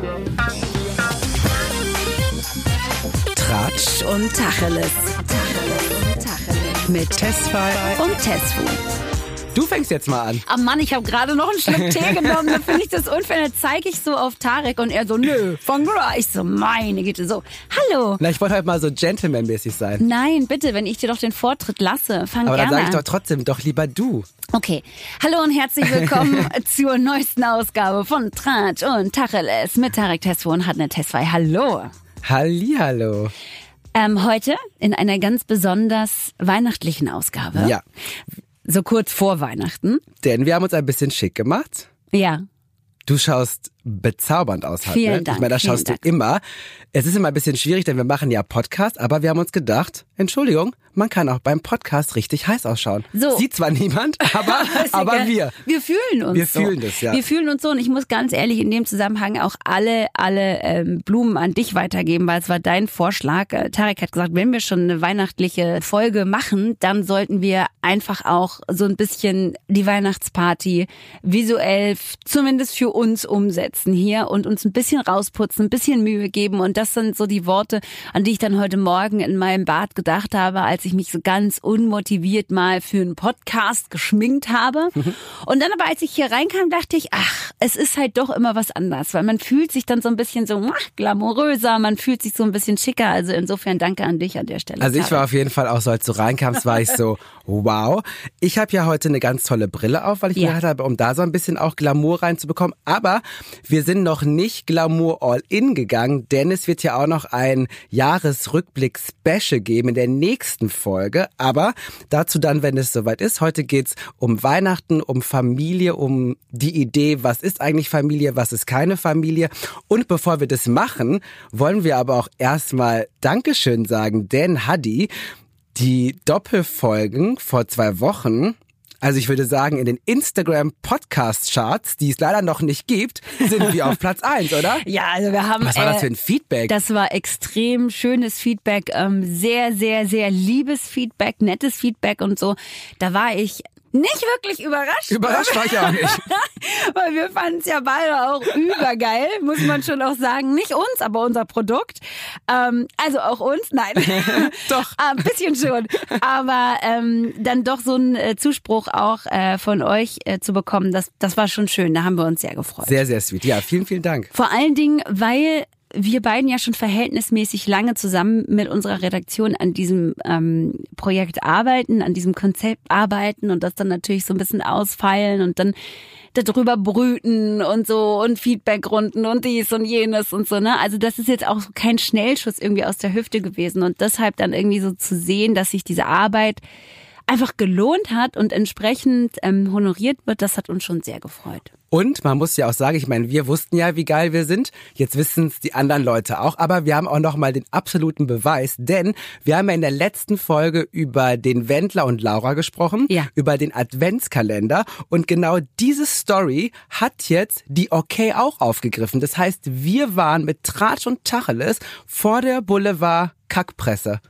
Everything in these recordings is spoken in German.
Tratsch und Tacheles. Mit Tesfay und Tesfu. Du fängst jetzt mal an. Ah Mann, ich habe gerade noch einen Schluck Tee genommen. Da finde ich das unfair. Da zeige ich so auf Tarek und er so, nö, fang du an. Ich so, meine Güte, so, hallo. Na, ich wollte halt mal so gentlemanmäßig sein. Nein, bitte, wenn ich dir doch den Vortritt lasse, fang Aber gerne dann sage ich an. doch trotzdem, doch lieber du. Okay, hallo und herzlich willkommen zur neuesten Ausgabe von Tratsch und Tacheles mit Tarek, Tesfu und Hadne Tesfay. Hallo. Hallihallo. Heute in einer ganz besonders weihnachtlichen Ausgabe. Ja, So kurz vor Weihnachten. denn wir haben uns ein bisschen schick gemacht. Ja. Du schaust bezaubernd aus, Hadne. Vielen Dank, Ich meine, das vielen schaust du Dank. immer. Es ist immer ein bisschen schwierig, denn wir machen ja Podcast, aber wir haben uns gedacht, Entschuldigung, man kann auch beim Podcast richtig heiß ausschauen. So. Sieht zwar niemand, aber egal. wir. Wir fühlen uns Wir so. fühlen das, ja. Wir fühlen uns so und ich muss ganz ehrlich in dem Zusammenhang auch alle Blumen an dich weitergeben, weil es war dein Vorschlag. Tarek hat gesagt, wenn wir schon eine weihnachtliche Folge machen, dann sollten wir einfach auch so ein bisschen die Weihnachtsparty visuell zumindest für uns umsetzen hier und uns ein bisschen rausputzen, ein bisschen Mühe geben und das sind so die Worte, an die ich dann heute Morgen in meinem Bad gedacht habe, als ich mich so ganz unmotiviert mal für einen Podcast geschminkt habe. Und dann aber, als ich hier reinkam, dachte ich, ach, es ist halt doch immer was anderes, weil man fühlt sich dann so ein bisschen so glamouröser, man fühlt sich so ein bisschen schicker. Also insofern danke an dich an der Stelle. Also ich Tarek. war auf jeden Fall auch so, als du reinkamst, war ich so, wow. Ich habe ja heute eine ganz tolle Brille auf, weil ich mir gedacht habe, um da so ein bisschen auch Glamour reinzubekommen. Aber wir sind noch nicht Glamour All-In gegangen, denn es wird ja auch noch ein Jahresrückblick-Special geben in der nächsten Folge. Aber dazu dann, wenn es soweit ist. Heute geht's um Weihnachten, um Familie, um die Idee, was ist eigentlich Familie, was ist keine Familie. Und bevor wir das machen, wollen wir aber auch erstmal Dankeschön sagen, denn Hadi, die Doppelfolgen vor 2 Wochen, also ich würde sagen, in den Instagram-Podcast-Charts, die es leider noch nicht gibt, sind wir auf Platz 1, oder? Ja, also wir haben. Was war das für ein Feedback? Das war extrem schönes Feedback, sehr, sehr, sehr liebes Feedback, nettes Feedback und so. Da war ich nicht wirklich überrascht. Überrascht war ich auch nicht. Weil wir fanden es ja beide auch übergeil, muss man schon auch sagen. Nicht uns, aber unser Produkt. Also auch uns, nein. Doch. Ein bisschen schon. Aber dann doch so einen Zuspruch auch von euch zu bekommen, das war schon schön. Da haben wir uns sehr gefreut. Sehr, sehr sweet. Ja, vielen, vielen Dank. Vor allen Dingen, weil wir beiden ja schon verhältnismäßig lange zusammen mit unserer Redaktion an diesem Projekt arbeiten, an diesem Konzept arbeiten und das dann natürlich so ein bisschen ausfeilen und dann darüber brüten und so und Feedbackrunden und dies und jenes und so, ne? Also das ist jetzt auch kein Schnellschuss irgendwie aus der Hüfte gewesen und deshalb dann irgendwie so zu sehen, dass sich diese Arbeit einfach gelohnt hat und entsprechend honoriert wird, das hat uns schon sehr gefreut. Und man muss ja auch sagen, ich meine, wir wussten ja, wie geil wir sind. Jetzt wissen es die anderen Leute auch. Aber wir haben auch nochmal den absoluten Beweis. Denn wir haben ja in der letzten Folge über den Wendler und Laura gesprochen. Ja. Über den Adventskalender. Und genau diese Story hat jetzt die OK auch aufgegriffen. Das heißt, wir waren mit Tratsch und Tacheles vor der Boulevard Kackpresse.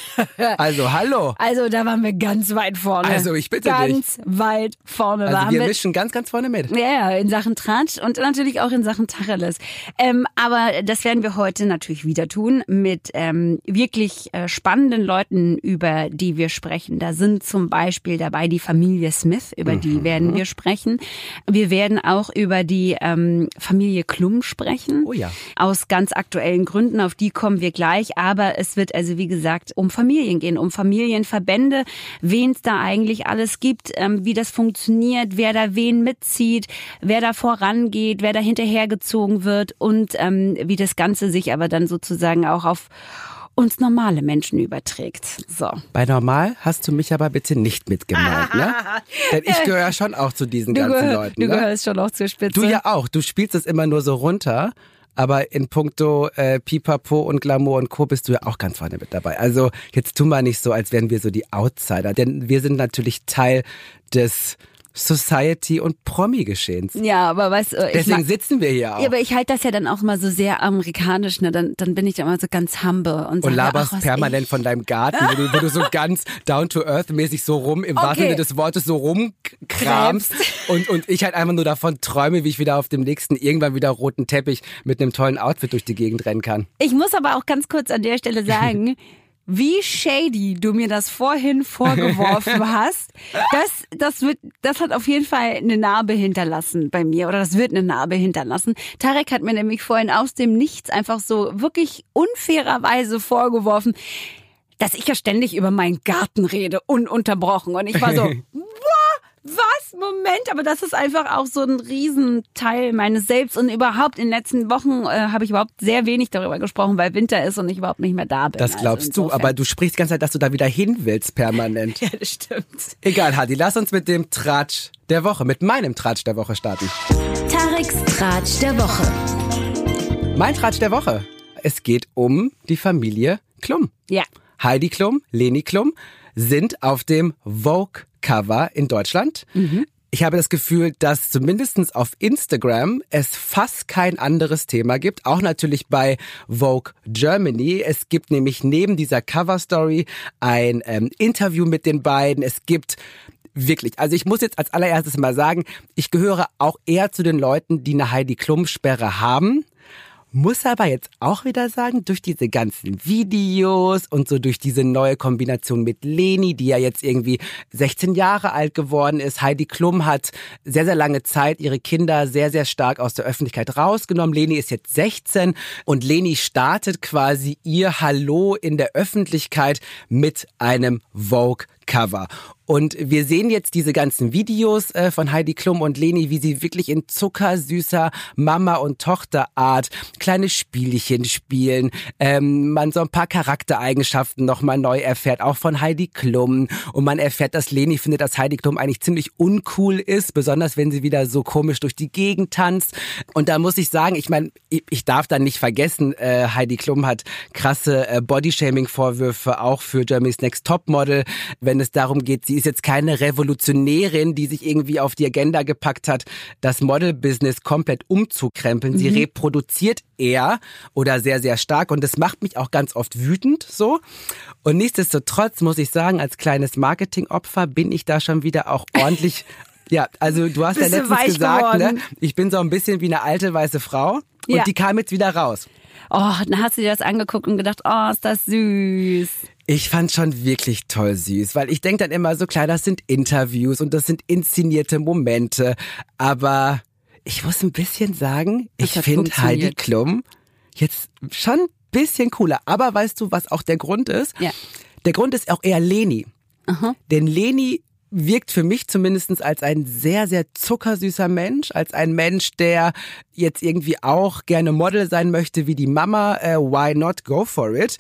Also, hallo. Also da waren wir ganz weit vorne. Also, ich bitte dich. Ganz weit vorne. Also waren wir mischen ganz, ganz vorne mit. Ja, in Sachen Tratsch und natürlich auch in Sachen Tacheles. Aber das werden wir heute natürlich wieder tun mit wirklich spannenden Leuten, über die wir sprechen. Da sind zum Beispiel dabei die Familie Smith, über die werden wir sprechen. Wir werden auch über die Familie Klum sprechen. Oh ja. Aus ganz aktuellen Gründen, auf die kommen wir gleich. Aber es wird also, wie gesagt, um Familien gehen, um Familienverbände, wen es da eigentlich alles gibt, wie das funktioniert, wer da wen mitzieht, wer da vorangeht, wer da hinterhergezogen wird und wie das Ganze sich aber dann sozusagen auch auf uns normale Menschen überträgt. So. Bei normal hast du mich aber bitte nicht mitgemeint, ne? Denn ich gehöre ja schon auch zu diesen ganzen Leuten. Du Ne? gehörst schon auch zur Spitze. Du ja auch. Du spielst es immer nur so runter. Aber in puncto Pipapo und Glamour und Co. bist du ja auch ganz vorne mit dabei. Also jetzt tu mal nicht so, als wären wir so die Outsider. Denn wir sind natürlich Teil des Society- und Promi-Geschehens. Ja, aber weißt du, deswegen sitzen wir hier auch. Ja, aber ich halte das ja dann auch mal so sehr amerikanisch, ne? Dann bin ich immer so ganz humble und sage, laberst permanent von deinem Garten, wo du so ganz down-to-earth-mäßig so im wahrsten Sinne des Wortes so rumkramst und ich halt einfach nur davon träume, wie ich wieder auf dem nächsten irgendwann wieder roten Teppich mit einem tollen Outfit durch die Gegend rennen kann. Ich muss aber auch ganz kurz an der Stelle sagen, wie shady du mir das vorhin vorgeworfen hast, das hat auf jeden Fall eine Narbe hinterlassen bei mir oder das wird eine Narbe hinterlassen. Tarek hat mir nämlich vorhin aus dem Nichts einfach so wirklich unfairerweise vorgeworfen, dass ich ja ständig über meinen Garten rede, ununterbrochen. Und ich war so, was? Moment, aber das ist einfach auch so ein Riesenteil meines Selbst. Und überhaupt in den letzten Wochen habe ich überhaupt sehr wenig darüber gesprochen, weil Winter ist und ich überhaupt nicht mehr da bin. Das glaubst du, aber du sprichst die ganze Zeit, dass du da wieder hin willst, permanent. Ja, das stimmt. Egal, Hadi, lass uns mit dem Tratsch der Woche, mit meinem Tratsch der Woche starten. Tareks Tratsch der Woche. Mein Tratsch der Woche. Es geht um die Familie Klum. Ja. Heidi Klum, Leni Klum sind auf dem Vogue-Cover in Deutschland. Mhm. Ich habe das Gefühl, dass zumindest auf Instagram es fast kein anderes Thema gibt. Auch natürlich bei Vogue Germany. Es gibt nämlich neben dieser Cover-Story ein Interview mit den beiden. Es gibt wirklich, also ich muss jetzt als allererstes mal sagen, ich gehöre auch eher zu den Leuten, die eine Heidi Klum-Sperre haben. Muss aber jetzt auch wieder sagen, durch diese ganzen Videos und so durch diese neue Kombination mit Leni, die ja jetzt irgendwie 16 Jahre alt geworden ist. Heidi Klum hat sehr, sehr lange Zeit ihre Kinder sehr, sehr stark aus der Öffentlichkeit rausgenommen. Leni ist jetzt 16 und Leni startet quasi ihr Hallo in der Öffentlichkeit mit einem Vogue-Cover. Und wir sehen jetzt diese ganzen Videos von Heidi Klum und Leni, wie sie wirklich in zuckersüßer Mama- und Tochterart kleine Spielchen spielen. Man so ein paar Charaktereigenschaften nochmal neu erfährt, auch von Heidi Klum. Und man erfährt, dass Leni findet, dass Heidi Klum eigentlich ziemlich uncool ist, besonders wenn sie wieder so komisch durch die Gegend tanzt. Und da muss ich sagen, ich meine, ich darf da nicht vergessen, Heidi Klum hat krasse Bodyshaming-Vorwürfe auch für Germany's Next Topmodel, wenn es darum geht, sie ist jetzt keine Revolutionärin, die sich irgendwie auf die Agenda gepackt hat, das Model-Business komplett umzukrempeln. Sie reproduziert eher oder sehr, sehr stark und das macht mich auch ganz oft wütend so. Und nichtsdestotrotz muss ich sagen, als kleines Marketingopfer bin ich da schon wieder auch ordentlich... Ja, also du hast ja letztens gesagt, ne, ich bin so ein bisschen wie eine alte weiße Frau und die kam jetzt wieder raus. Oh, dann hast du dir das angeguckt und gedacht, oh, ist das süß. Ich fand's schon wirklich toll süß, weil ich denke dann immer so, klar, das sind Interviews und das sind inszenierte Momente, aber ich muss ein bisschen sagen, ich finde Heidi Klum jetzt schon ein bisschen cooler. Aber weißt du, was auch der Grund ist? Ja. Der Grund ist auch eher Leni. Aha. Denn Leni wirkt für mich zumindest als ein sehr, sehr zuckersüßer Mensch, als ein Mensch, der jetzt irgendwie auch gerne Model sein möchte wie die Mama, why not, go for it,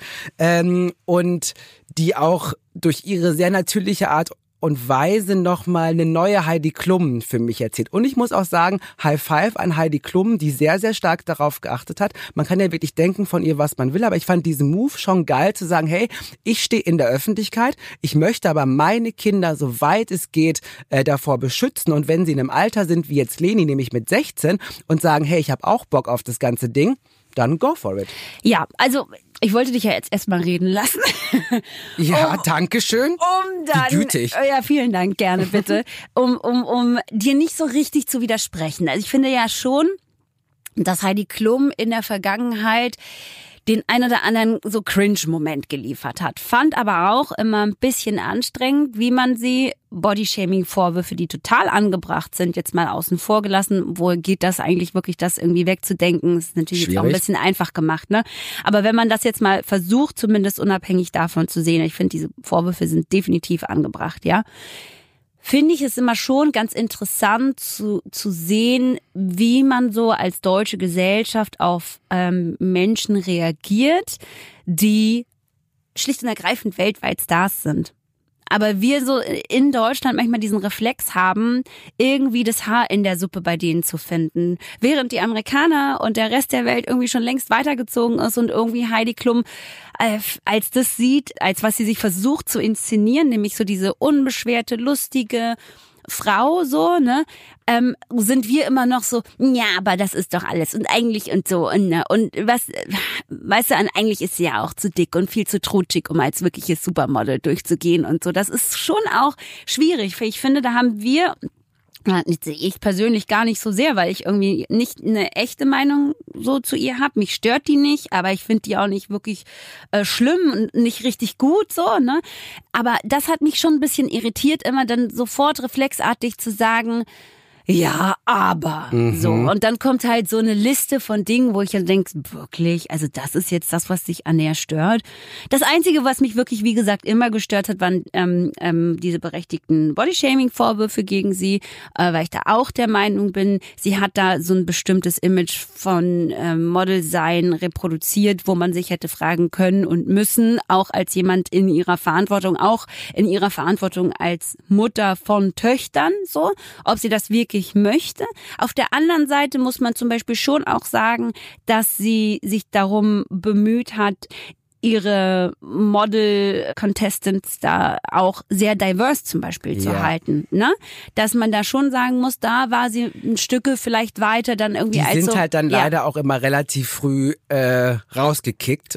und die auch durch ihre sehr natürliche Art und Weise nochmal eine neue Heidi Klum für mich erzählt. Und ich muss auch sagen, High Five an Heidi Klum, die sehr, sehr stark darauf geachtet hat. Man kann ja wirklich denken von ihr, was man will, aber ich fand diesen Move schon geil zu sagen, hey, ich stehe in der Öffentlichkeit, ich möchte aber meine Kinder, soweit es geht, davor beschützen. Und wenn sie in einem Alter sind, wie jetzt Leni, nämlich mit 16, und sagen, hey, ich habe auch Bock auf das ganze Ding, dann go for it. Ja, also ich wollte dich ja jetzt erstmal reden lassen. Ja, danke schön. Dann, wie gütig. Ja, vielen Dank, gerne bitte. Um dir nicht so richtig zu widersprechen. Also ich finde ja schon, dass Heidi Klum in der Vergangenheit den ein oder anderen so Cringe-Moment geliefert hat. Fand aber auch immer ein bisschen anstrengend, wie man sie Bodyshaming-Vorwürfe, die total angebracht sind, jetzt mal außen vor gelassen. Wo geht das eigentlich wirklich, das irgendwie wegzudenken? Das ist natürlich jetzt auch ein bisschen einfach gemacht, ne? Aber wenn man das jetzt mal versucht, zumindest unabhängig davon zu sehen, ich finde, diese Vorwürfe sind definitiv angebracht, ja. Finde ich es immer schon ganz interessant zu sehen, wie man so als deutsche Gesellschaft auf Menschen reagiert, die schlicht und ergreifend weltweit Stars sind. Aber wir so in Deutschland manchmal diesen Reflex haben, irgendwie das Haar in der Suppe bei denen zu finden. Während die Amerikaner und der Rest der Welt irgendwie schon längst weitergezogen ist und irgendwie Heidi Klum als das sieht, als was sie sich versucht zu inszenieren, nämlich so diese unbeschwerte, lustige, Frau so, ne, sind wir immer noch so, ja, aber das ist doch alles und eigentlich und so und was, weißt du, eigentlich ist sie ja auch zu dick und viel zu trutschig, um als wirkliches Supermodel durchzugehen und so. Das ist schon auch schwierig. Ich finde, da haben wir, ich persönlich gar nicht so sehr, weil ich irgendwie nicht eine echte Meinung so zu ihr habe. Mich stört die nicht, aber ich finde die auch nicht wirklich schlimm und nicht richtig gut so, ne? Aber das hat mich schon ein bisschen irritiert, immer dann sofort reflexartig zu sagen, ja, aber so. Und dann kommt halt so eine Liste von Dingen, wo ich dann denke, wirklich, also das ist jetzt das, was dich an der stört. Das Einzige, was mich wirklich, wie gesagt, immer gestört hat, waren diese berechtigten Bodyshaming-Vorwürfe gegen sie, weil ich da auch der Meinung bin, sie hat da so ein bestimmtes Image von Model-Sein reproduziert, wo man sich hätte fragen können und müssen, auch als jemand in ihrer Verantwortung als Mutter von Töchtern, so, ob sie das wirklich möchte. Auf der anderen Seite muss man zum Beispiel schon auch sagen, dass sie sich darum bemüht hat, ihre Model-Contestants da auch sehr diverse zum Beispiel zu halten, ne? Dass man da schon sagen muss, da war sie ein Stücke vielleicht weiter dann irgendwie als so. Die sind halt dann leider auch immer relativ früh rausgekickt.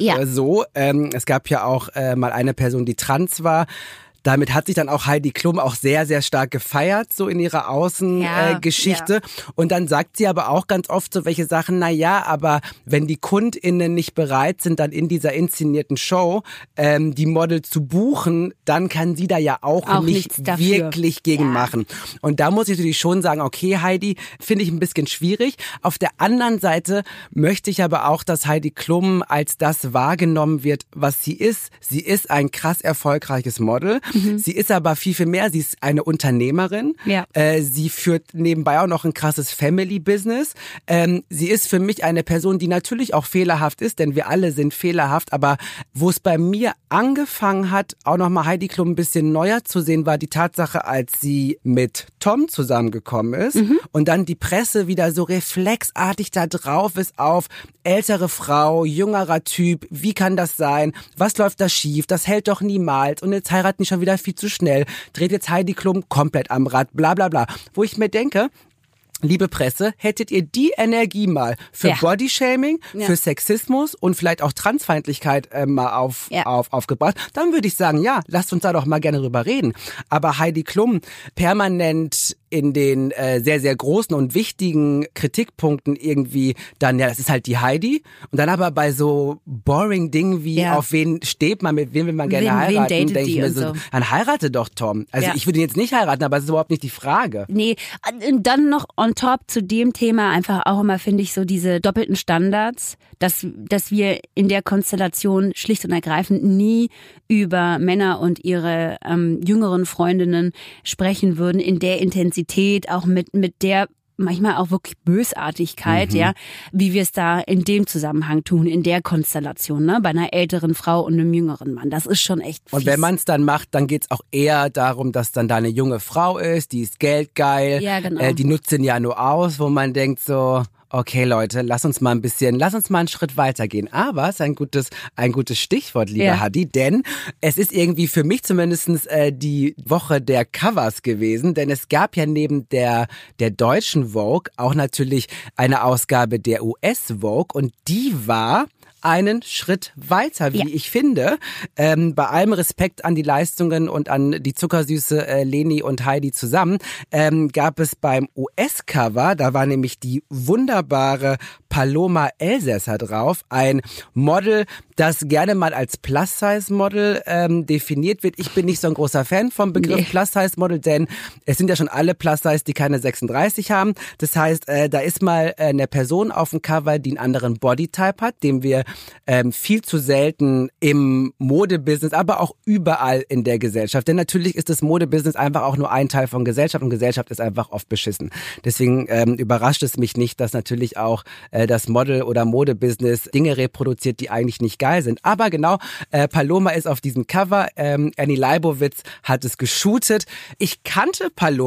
Es gab ja auch mal eine Person, die trans war. Damit hat sich dann auch Heidi Klum auch sehr, sehr stark gefeiert, so in ihrer Außengeschichte. Und dann sagt sie aber auch ganz oft so welche Sachen, aber wenn die KundInnen nicht bereit sind, dann in dieser inszenierten Show die Model zu buchen, dann kann sie da ja auch nichts wirklich gegen machen. Und da muss ich natürlich schon sagen, okay, Heidi, finde ich ein bisschen schwierig. Auf der anderen Seite möchte ich aber auch, dass Heidi Klum als das wahrgenommen wird, was sie ist. Sie ist ein krass erfolgreiches Model. Sie ist aber viel, viel mehr. Sie ist eine Unternehmerin. Ja. Sie führt nebenbei auch noch ein krasses Family-Business. Sie ist für mich eine Person, die natürlich auch fehlerhaft ist, denn wir alle sind fehlerhaft. Aber wo es bei mir angefangen hat, auch nochmal Heidi Klum ein bisschen neuer zu sehen, war die Tatsache, als sie mit Tom zusammengekommen ist und dann die Presse wieder so reflexartig da drauf ist auf ältere Frau, jüngerer Typ, wie kann das sein? Was läuft da schief? Das hält doch niemals. Und jetzt heiraten die schon wieder viel zu schnell. Dreht jetzt Heidi Klum komplett am Rad, bla bla bla. Wo ich mir denke, liebe Presse, hättet ihr die Energie mal für Bodyshaming, für Sexismus und vielleicht auch Transfeindlichkeit mal aufgebracht, dann würde ich sagen, ja, lasst uns da doch mal gerne drüber reden. Aber Heidi Klum permanent in den sehr, sehr großen und wichtigen Kritikpunkten irgendwie dann, das ist halt die Heidi. Und dann aber bei so boring Dingen wie, auf wen steht man, mit wem will man gerne heiraten, denke ich mir so, dann heirate doch Tom. Also ich würde ihn jetzt nicht heiraten, aber es ist überhaupt nicht die Frage. Nee, dann noch on top zu dem Thema einfach auch immer, finde ich, so diese doppelten Standards, dass wir in der Konstellation schlicht und ergreifend nie über Männer und ihre jüngeren Freundinnen sprechen würden, in der Intensität, auch mit der manchmal auch wirklich Bösartigkeit, wie wir es da in dem Zusammenhang tun, in der Konstellation, ne, bei einer älteren Frau und einem jüngeren Mann. Das ist schon echt fies. Und wenn man es dann macht, dann geht's auch eher darum, dass dann da eine junge Frau ist, die ist geldgeil, die nutzt den ja nur aus, wo man denkt so, okay Leute, lass uns mal einen Schritt weitergehen. Aber es ist ein gutes Stichwort, liebe Hadi, denn es ist irgendwie für mich zumindest die Woche der Covers gewesen, denn es gab ja neben der deutschen Vogue auch natürlich eine Ausgabe der US-Vogue und die war einen Schritt weiter, wie ich finde. Bei allem Respekt an die Leistungen und an die zuckersüße Leni und Heidi zusammen, gab es beim US-Cover, da war nämlich die wunderbare Paloma Elsässer drauf, ein Model, das gerne mal als Plus-Size-Model definiert wird. Ich bin nicht so ein großer Fan vom Begriff Plus-Size-Model, denn es sind ja schon alle Plus-Size, die keine 36 haben. Das heißt, da ist mal eine Person auf dem Cover, die einen anderen Bodytype hat, dem wir viel zu selten im Modebusiness, aber auch überall in der Gesellschaft. Denn natürlich ist das Modebusiness einfach auch nur ein Teil von Gesellschaft und Gesellschaft ist einfach oft beschissen. Deswegen überrascht es mich nicht, dass natürlich auch das Model- oder Modebusiness Dinge reproduziert, die eigentlich nicht geil sind. Aber genau, Paloma ist auf diesem Cover. Annie Leibovitz hat es geshootet. Ich kannte Paloma. Ich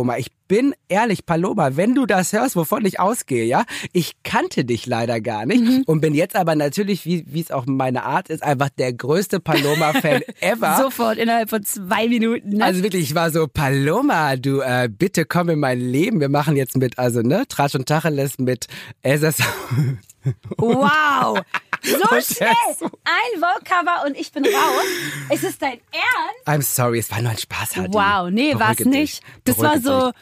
bin ehrlich, Paloma, wenn du das hörst, wovon ich ausgehe, ja, ich kannte dich leider gar nicht und bin jetzt aber natürlich, wie es auch meine Art ist, einfach der größte Paloma-Fan ever. Sofort, innerhalb von 2 Minuten. Ne? Also wirklich, ich war so, Paloma, du, bitte komm in mein Leben. Wir machen jetzt Tratsch und Tacheles mit Elsässer. Wow! So schnell! Ein Vogue-Cover und ich bin raus. Ist es dein Ernst? I'm sorry, es war nur ein Spaß, Hadi. Wow, nee, war es nicht. Das war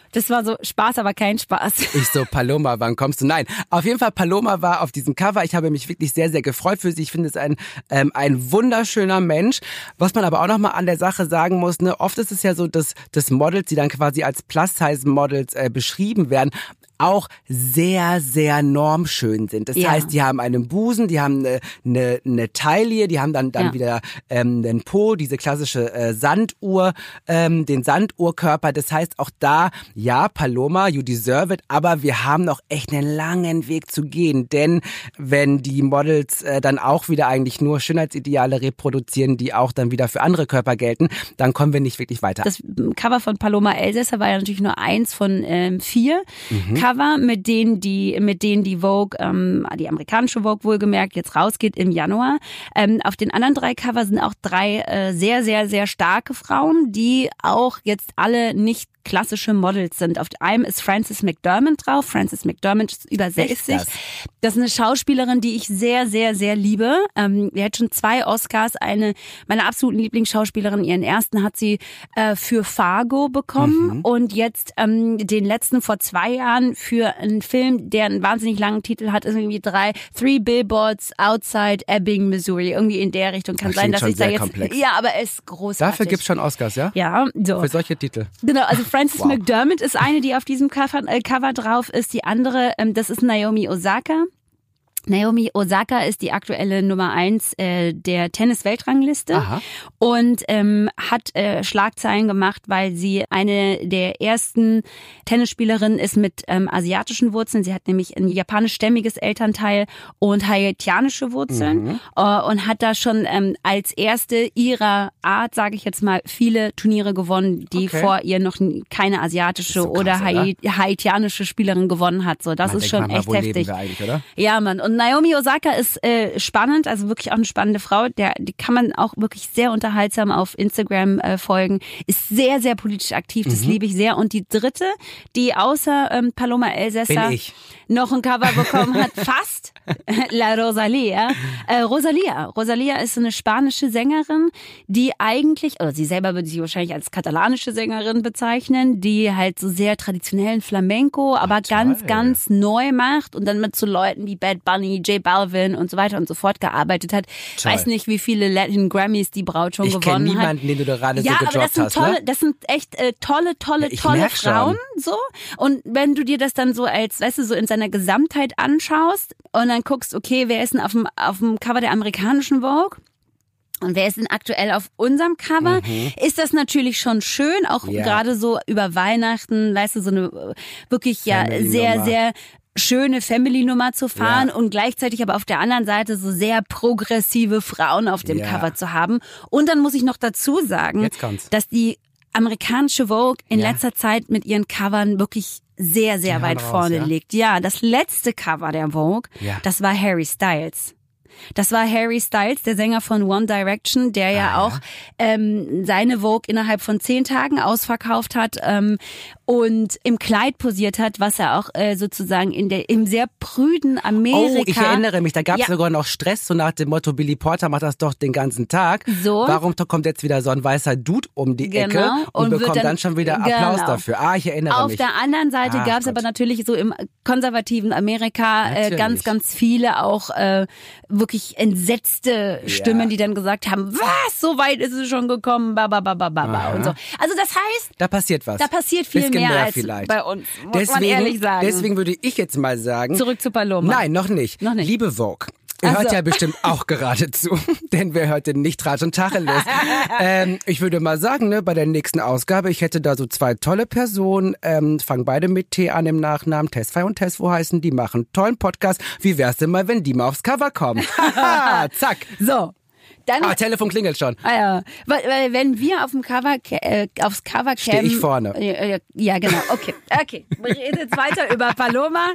so Spaß, aber kein Spaß. Ich so, Paloma, wann kommst du? Nein, auf jeden Fall, Paloma war auf diesem Cover. Ich habe mich wirklich sehr, sehr gefreut für sie. Ich finde es ein wunderschöner Mensch. Was man aber auch nochmal an der Sache sagen muss, ne, oft ist es ja so, dass Models, die dann quasi als Plus-Size-Models beschrieben werden, auch sehr, sehr normschön sind. Das heißt, die haben einen Busen, die haben eine Taille, die haben dann wieder einen Po, diese klassische Sanduhr, den Sanduhrkörper. Das heißt auch da, ja, Paloma, you deserve it, aber wir haben noch echt einen langen Weg zu gehen. Denn wenn die Models dann auch wieder eigentlich nur Schönheitsideale reproduzieren, die auch dann wieder für andere Körper gelten, dann kommen wir nicht wirklich weiter. Das Cover von Paloma Elsässer war ja natürlich nur eins von 4 Cover, mit denen die Vogue, die amerikanische Vogue wohlgemerkt, jetzt rausgeht im Januar. Auf den anderen 3 Cover sind auch 3 sehr, sehr, sehr starke Frauen, die auch jetzt alle nicht klassische Models sind. Auf einem ist Frances McDormand drauf. Frances McDormand ist über 60. Das ist eine Schauspielerin, die ich sehr, sehr, sehr liebe. Die hat schon 2 Oscars. Eine meiner absoluten Lieblingsschauspielerinnen, ihren ersten hat sie für Fargo bekommen und jetzt den letzten vor 2 Jahren für einen Film, der einen wahnsinnig langen Titel hat, ist irgendwie 3 Billboards Outside Ebbing, Missouri. Irgendwie in der Richtung. Kann sein, dass ich da jetzt... Komplex. Ja, aber er ist großartig. Dafür gibt's schon Oscars, ja? Ja, so. Für solche Titel. Genau, also Frances McDormand ist eine, die auf diesem Cover drauf ist. Die andere, das ist Naomi Osaka. Naomi Osaka ist die aktuelle Nummer 1 der Tennis-Weltrangliste und hat Schlagzeilen gemacht, weil sie eine der ersten Tennisspielerinnen ist mit asiatischen Wurzeln. Sie hat nämlich ein japanischstämmiges Elternteil und haitianische Wurzeln und hat da schon als erste ihrer Art, sage ich jetzt mal, viele Turniere gewonnen, die vor ihr noch keine asiatische so oder haitianische Spielerin gewonnen hat. So, das ist schon echt heftig. Oder? Ja, Mann. Und Naomi Osaka ist spannend, also wirklich auch eine spannende Frau. Die kann man auch wirklich sehr unterhaltsam auf Instagram folgen. Ist sehr, sehr politisch aktiv, das liebe ich sehr. Und die dritte, die außer Paloma Elsässer noch ein Cover bekommen hat, fast, La Rosalía. Rosalía ist eine spanische Sängerin, die eigentlich, oder sie selber würde sich wahrscheinlich als katalanische Sängerin bezeichnen, die halt so sehr traditionellen Flamenco, aber ganz neu macht und dann mit so Leuten wie Bad Bunny, J Balvin und so weiter und so fort gearbeitet hat. Ich weiß nicht, wie viele Latin Grammys die Braut schon gewonnen hat. Ich kenne niemanden, den du da gerade so gedroppt hast. Ja, aber das sind echt tolle Frauen. So. Und wenn du dir das dann so als, weißt du, so in seiner Gesamtheit anschaust und dann guckst, okay, wer ist denn auf dem Cover der amerikanischen Vogue? Und wer ist denn aktuell auf unserem Cover? Ist das natürlich schon schön, auch gerade so über Weihnachten, weißt du, so eine wirklich sehr, sehr schöne Family-Nummer zu fahren und gleichzeitig aber auf der anderen Seite so sehr progressive Frauen auf dem Cover zu haben. Und dann muss ich noch dazu sagen, dass die amerikanische Vogue in letzter Zeit mit ihren Covern wirklich sehr, sehr weit vorne liegt. Ja, das letzte Cover der Vogue, das war Harry Styles. Das war Harry Styles, der Sänger von One Direction, der auch seine Vogue innerhalb von 10 Tagen ausverkauft hat und im Kleid posiert hat, was er auch sozusagen im sehr prüden Amerika... Oh, ich erinnere mich, da gab es sogar noch Stress, so nach dem Motto, Billy Porter macht das doch den ganzen Tag. So. Warum kommt jetzt wieder so ein weißer Dude um die Ecke und bekommt dann schon wieder Applaus dafür? Ich erinnere mich. Auf der anderen Seite gab es aber natürlich so im konservativen Amerika ganz viele auch wirklich entsetzte Stimmen, die dann gesagt haben, was, so weit ist es schon gekommen, und so. Also das heißt, da passiert was. Da passiert viel mehr als vielleicht bei uns, muss man ehrlich sagen. Deswegen würde ich jetzt mal sagen... Zurück zu Paloma. Nein, noch nicht. Liebe Vogue. Ihr hört ja bestimmt auch gerade zu, denn wer hört denn nicht Tratsch und Tacheles? Ich würde mal sagen, bei der nächsten Ausgabe, ich hätte da so 2 tolle Personen, fangen beide mit T an im Nachnamen, Tesfaye und Tesfo heißen, die machen einen tollen Podcast. Wie wär's denn mal, wenn die mal aufs Cover kommen? Zack. So. Dann, Telefon klingelt schon. Ja. Weil wenn wir aufs Cover kämen... Stehe ich vorne. Ja, genau. Okay. Redet jetzt weiter über Paloma.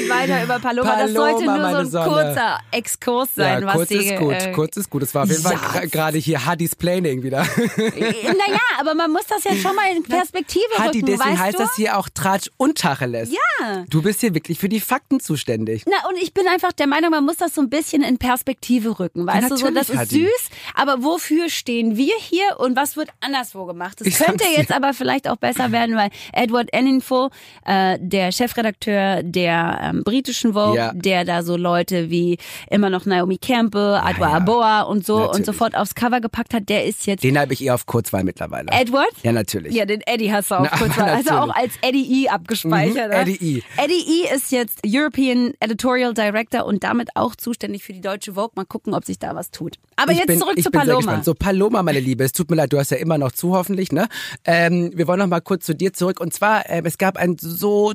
Das sollte nur so ein kurzer Exkurs sein. Ja, kurz ist gut. Kurz ist gut. Das war auf jeden Fall gerade hier Hadis Planning wieder. Naja, aber man muss das ja schon mal in Perspektive Hadi, rücken, deswegen weißt heißt du? das hier auch Tratsch und Tacheles. Ja. Du bist hier wirklich für die Fakten zuständig. Na, und ich bin einfach der Meinung, man muss das so ein bisschen in Perspektive rücken. Weißt du, so, das ist Hadi. süß, aber wofür stehen wir hier und was wird anderswo gemacht? Das könnte jetzt aber vielleicht auch besser werden, weil Edward Enninful, der Chefredakteur der britischen Vogue, der da so Leute wie immer noch Naomi Campbell, Adwoa Aboah und so und so fort aufs Cover gepackt hat, der ist jetzt... Den habe ich eher auf Kurzwahl mittlerweile. Edward? Ja, natürlich. Ja, den Eddie hast du auf Kurzwahl. Also auch als Eddie E. abgespeichert. Eddie E. Eddie E. ist jetzt European Editorial Director und damit auch zuständig für die deutsche Vogue. Mal gucken, ob sich da was tut. Aber jetzt zurück zu Paloma. So, Paloma, meine Liebe, es tut mir leid, du hast ja immer noch zu, hoffentlich, ne? Wir wollen noch mal kurz zu dir zurück. Und zwar, es gab ein so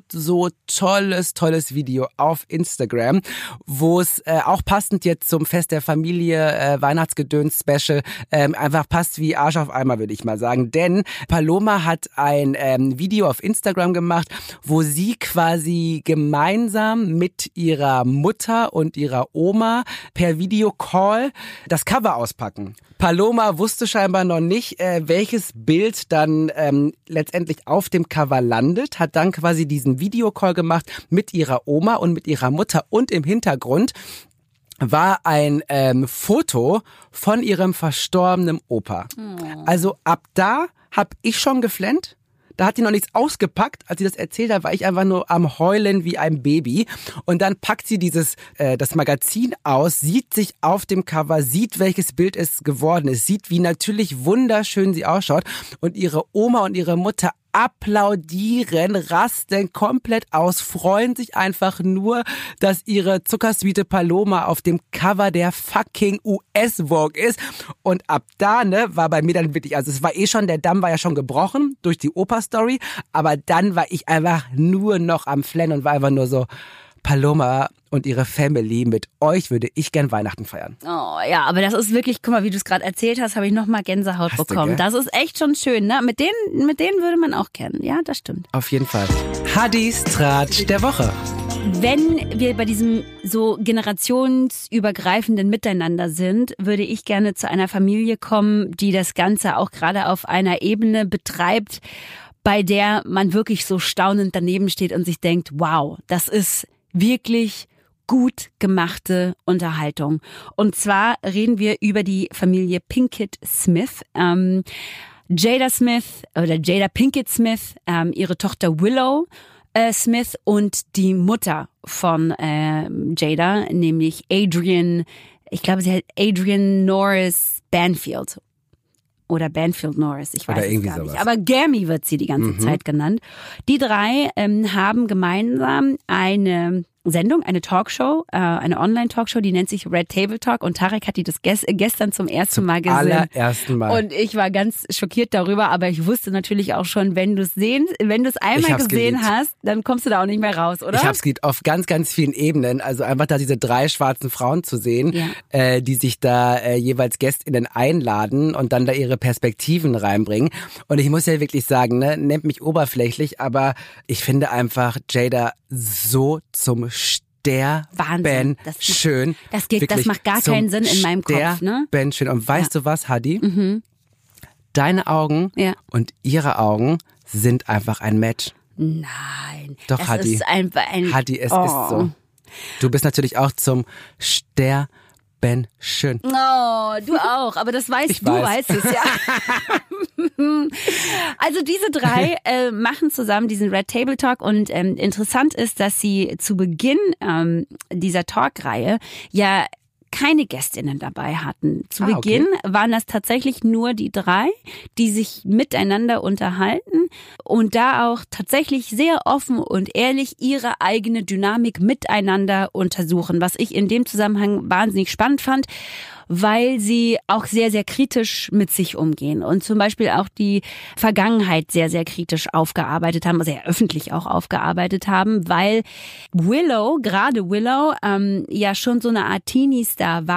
tolles Video auf Instagram, wo es auch passend jetzt zum Fest der Familie, Weihnachtsgedöns-Special, einfach passt wie Arsch auf Eimer, würde ich mal sagen. Denn Paloma hat ein Video auf Instagram gemacht, wo sie quasi gemeinsam mit ihrer Mutter und ihrer Oma per Videocall das Cover auspacken. Paloma wusste scheinbar noch nicht, welches Bild dann letztendlich auf dem Cover landet, hat dann quasi diesen Videocall gemacht mit ihrer Oma und mit ihrer Mutter und im Hintergrund war ein Foto von ihrem verstorbenen Opa. Also ab da hab ich schon geflennt. Da hat sie noch nichts ausgepackt. Als sie das erzählt hat, war ich einfach nur am Heulen wie ein Baby. Und dann packt sie das Magazin aus, sieht sich auf dem Cover, sieht, welches Bild es geworden ist, sieht, wie natürlich wunderschön sie ausschaut. Und ihre Oma und ihre Mutter applaudieren, rasten komplett aus, freuen sich einfach nur, dass ihre zuckersweete Paloma auf dem Cover der fucking US-Vogue ist. Und ab da, war bei mir dann wirklich, also es war schon, der Damm war ja schon gebrochen durch die Opa-Story, aber dann war ich einfach nur noch am Flennen und war einfach nur so, Paloma und ihre Family, mit euch würde ich gern Weihnachten feiern. Oh ja, aber das ist wirklich, guck mal, wie du es gerade erzählt hast, habe ich nochmal Gänsehaut bekommen. Das ist echt schon schön, ne? Mit denen würde man auch kennen. Ja, das stimmt. Auf jeden Fall. Hadis Tratsch der Woche. Wenn wir bei diesem so generationsübergreifenden Miteinander sind, würde ich gerne zu einer Familie kommen, die das Ganze auch gerade auf einer Ebene betreibt, bei der man wirklich so staunend daneben steht und sich denkt, wow, das ist wirklich gut gemachte Unterhaltung. Und zwar reden wir über die Familie Pinkett Smith. Jada Pinkett Smith, ihre Tochter Willow Smith und die Mutter von Jada, nämlich Adrienne Norris Banfield. Oder Banfield Norris, ich weiß es gar nicht. Aber Gammy wird sie die ganze Zeit genannt. Die drei haben gemeinsam eine Sendung, eine Talkshow, eine Online-Talkshow, die nennt sich Red Table Talk und Tarek hat die das gestern zum ersten Mal gesehen. Allerersten Mal. Und ich war ganz schockiert darüber, aber ich wusste natürlich auch schon, wenn du es einmal gesehen hast, dann kommst du da auch nicht mehr raus, oder? Ich hab's geliebt auf ganz, ganz vielen Ebenen. Also einfach da diese 3 schwarzen Frauen zu sehen, die sich da jeweils GästInnen einladen und dann da ihre Perspektiven reinbringen. Und ich muss ja wirklich sagen, nennt mich oberflächlich, aber ich finde einfach Jada so zum Sterben schön. Das macht gar keinen Sinn in meinem Kopf, ne? Schön. Und weißt du was, Hadi? Deine Augen und ihre Augen sind einfach ein Match. Nein. Doch, das Hadi. Ist einfach Hadi, es ist so. Du bist natürlich auch zum Sterben schön. Oh, du auch, aber das weißt du, weißt es, ja. Also diese 3 machen zusammen diesen Red Table Talk und interessant ist, dass sie zu Beginn dieser Talkreihe ja keine GästInnen dabei hatten. Zu Beginn waren das tatsächlich nur die 3, die sich miteinander unterhalten und da auch tatsächlich sehr offen und ehrlich ihre eigene Dynamik miteinander untersuchen, was ich in dem Zusammenhang wahnsinnig spannend fand, weil sie auch sehr, sehr kritisch mit sich umgehen und zum Beispiel auch die Vergangenheit sehr, sehr kritisch aufgearbeitet haben, sehr öffentlich auch aufgearbeitet haben, weil Willow ja schon so eine Art Teenie-Star war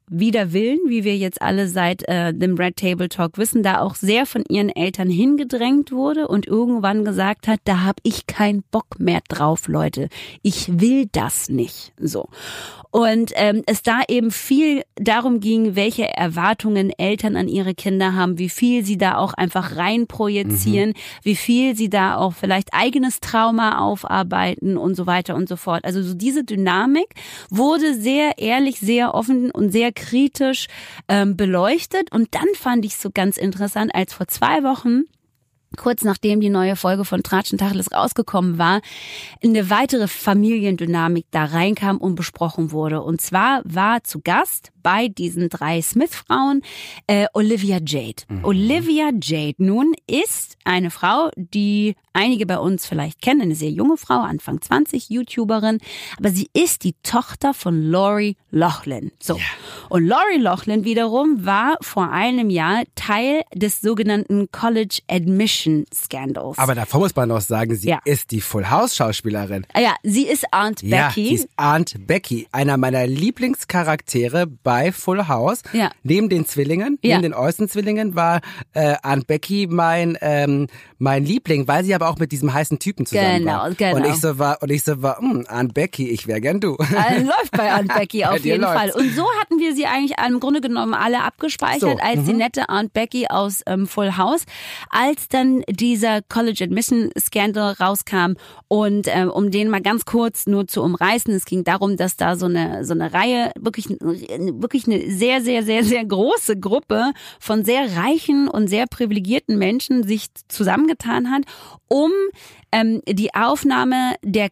wider Willen, wie wir jetzt alle seit dem Red Table Talk wissen, da auch sehr von ihren Eltern hingedrängt wurde und irgendwann gesagt hat, da habe ich keinen Bock mehr drauf, Leute. Ich will das nicht. So. Und es da eben viel darum ging, welche Erwartungen Eltern an ihre Kinder haben, wie viel sie da auch einfach rein projizieren, wie viel sie da auch vielleicht eigenes Trauma aufarbeiten und so weiter und so fort. Also so diese Dynamik wurde sehr ehrlich, sehr offen und sehr kritisch beleuchtet. Und dann fand ich es so ganz interessant, als vor 2 Wochen, kurz nachdem die neue Folge von Tratsch und Tacheles rausgekommen war, eine weitere Familiendynamik da reinkam und besprochen wurde. Und zwar war zu Gast bei diesen 3 Smith-Frauen Olivia Jade. Olivia Jade nun ist eine Frau, die einige bei uns vielleicht kennen, eine sehr junge Frau, Anfang 20, YouTuberin, aber sie ist die Tochter von Lori Loughlin. So. Yeah. Und Lori Loughlin wiederum war vor einem Jahr Teil des sogenannten College Admission Scandals. Aber davor muss man noch sagen, sie ist die Full House Schauspielerin. Ja, sie ist Aunt Becky. Ja, sie ist Aunt Becky, einer meiner Lieblingscharaktere bei Full House. Ja. Neben den Zwillingen, neben den Olsen-Zwillingen war Aunt Becky mein Liebling, weil sie aber auch mit diesem heißen Typen zusammen war. Genau. Und ich so war, Aunt Becky, ich wäre gern du. Läuft bei Aunt Becky auf jeden Fall. Und so hatten wir sie eigentlich im Grunde genommen alle abgespeichert als die nette Aunt Becky aus Full House. Als dann dieser College Admission Scandal rauskam und um den mal ganz kurz nur zu umreißen, es ging darum, dass da so eine Reihe, wirklich eine sehr, sehr, sehr, sehr große Gruppe von sehr reichen und sehr privilegierten Menschen sich zusammengetan hat, um die Aufnahme